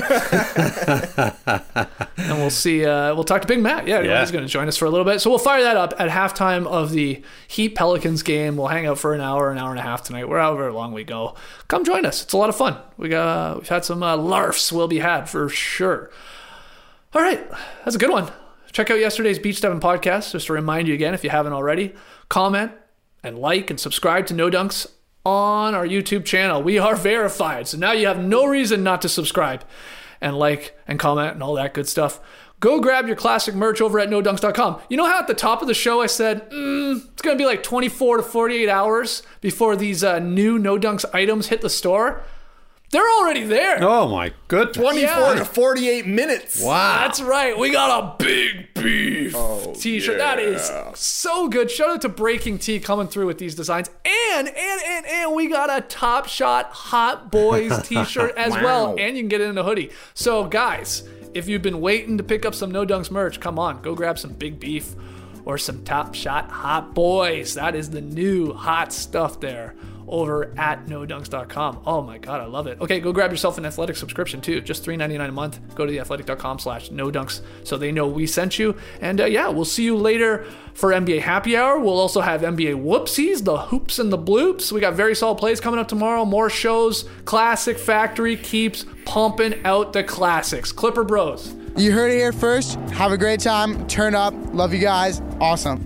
And we'll see. Uh, we'll talk to Big Matt. Yeah, yeah. He's going to join us for a little bit. So we'll fire that up at halftime of the Heat Pelicans game. We'll hang out for an hour, an hour and a half tonight. However long we go. Come join us. It's a lot of fun. We got, we've had some uh, larfs will be had for sure. All right. That's a good one. Check out yesterday's Beach Steppin' podcast. Just to remind you again, if you haven't already, comment and like and subscribe to No Dunks on our YouTube channel. We are verified. So now you have no reason not to subscribe and like and comment and all that good stuff. Go grab your classic merch over at no dunks dot com. You know how at the top of the show I said, mm, it's going to be like twenty-four to forty-eight hours before these uh, new No Dunks items hit the store? They're already there. Oh my goodness. twenty-four Yeah. to forty-eight minutes. Wow. That's right. We got a big beef Oh, t-shirt. yeah. That is so good. Shout out to Breaking Tea coming through with these designs. And, and, and, and we got a Top Shot Hot Boys t-shirt as Wow. well. And you can get it in a hoodie. So guys, if you've been waiting to pick up some No Dunks merch, come on, go grab some Big Beef or some Top Shot Hot Boys. That is the new hot stuff there over at no dunks dot com. Oh my God, I love it. Okay, go grab yourself an Athletic subscription too. Just three ninety-nine a month. Go to the athletic dot com slash no dunks so they know we sent you. And uh, yeah, we'll see you later for N B A Happy Hour. We'll also have N B A Whoopsies, the hoops and the bloops. We got very solid plays coming up tomorrow. More shows. Classic Factory keeps pumping out the classics. Clipper Bros. You heard it here first. Have a great time. Turn up. Love you guys. Awesome.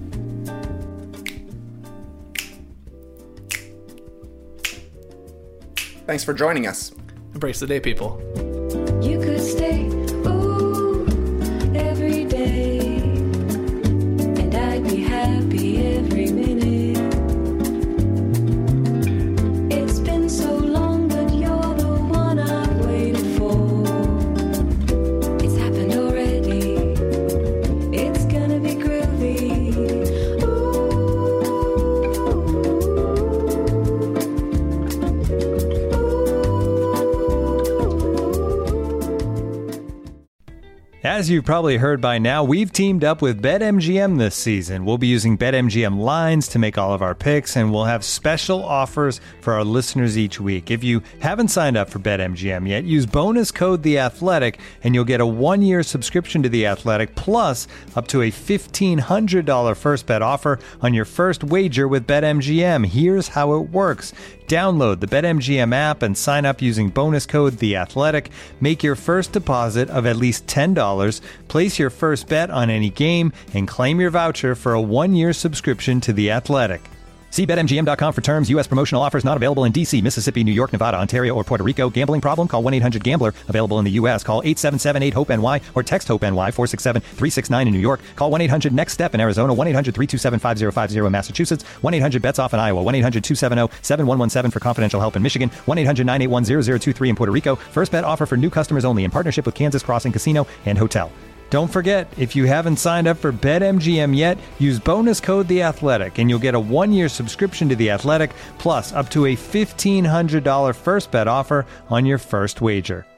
Thanks for joining us. Embrace the day, people. You could stay, ooh, every day, and I'd be happy every minute. It's been so long, but you're the one I've waited for. It's happened already. It's gonna be groovy. As you've probably heard by now, we've teamed up with BetMGM this season. We'll be using BetMGM lines to make all of our picks, and we'll have special offers for our listeners each week. If you haven't signed up for BetMGM yet, use bonus code The Athletic, and you'll get a one-year subscription to The Athletic, plus up to a fifteen hundred dollars first bet offer on your first wager with BetMGM. Here's how it works. Download the BetMGM app and sign up using bonus code The Athletic. Make your first deposit of at least ten dollars, place your first bet on any game, and claim your voucher for a one-year subscription to The Athletic. See Bet M G M dot com for terms. U S promotional offers not available in D C, Mississippi, New York, Nevada, Ontario, or Puerto Rico. Gambling problem? Call one eight hundred gambler. Available in the U S. Call eight seven seven eight hope N Y or text HOPE-NY four six seven three six nine in New York. Call one eight hundred next step in Arizona. one eight hundred three two seven five zero five zero in Massachusetts. one eight hundred bets off in Iowa. one eight hundred two seven zero seven one one seven for confidential help in Michigan. one eight hundred nine eight one zero zero two three in Puerto Rico. First bet offer for new customers only in partnership with Kansas Crossing Casino and Hotel. Don't forget, if you haven't signed up for BetMGM yet, use bonus code The Athletic, and you'll get a one-year subscription to The Athletic, plus up to a fifteen hundred dollars first bet offer on your first wager.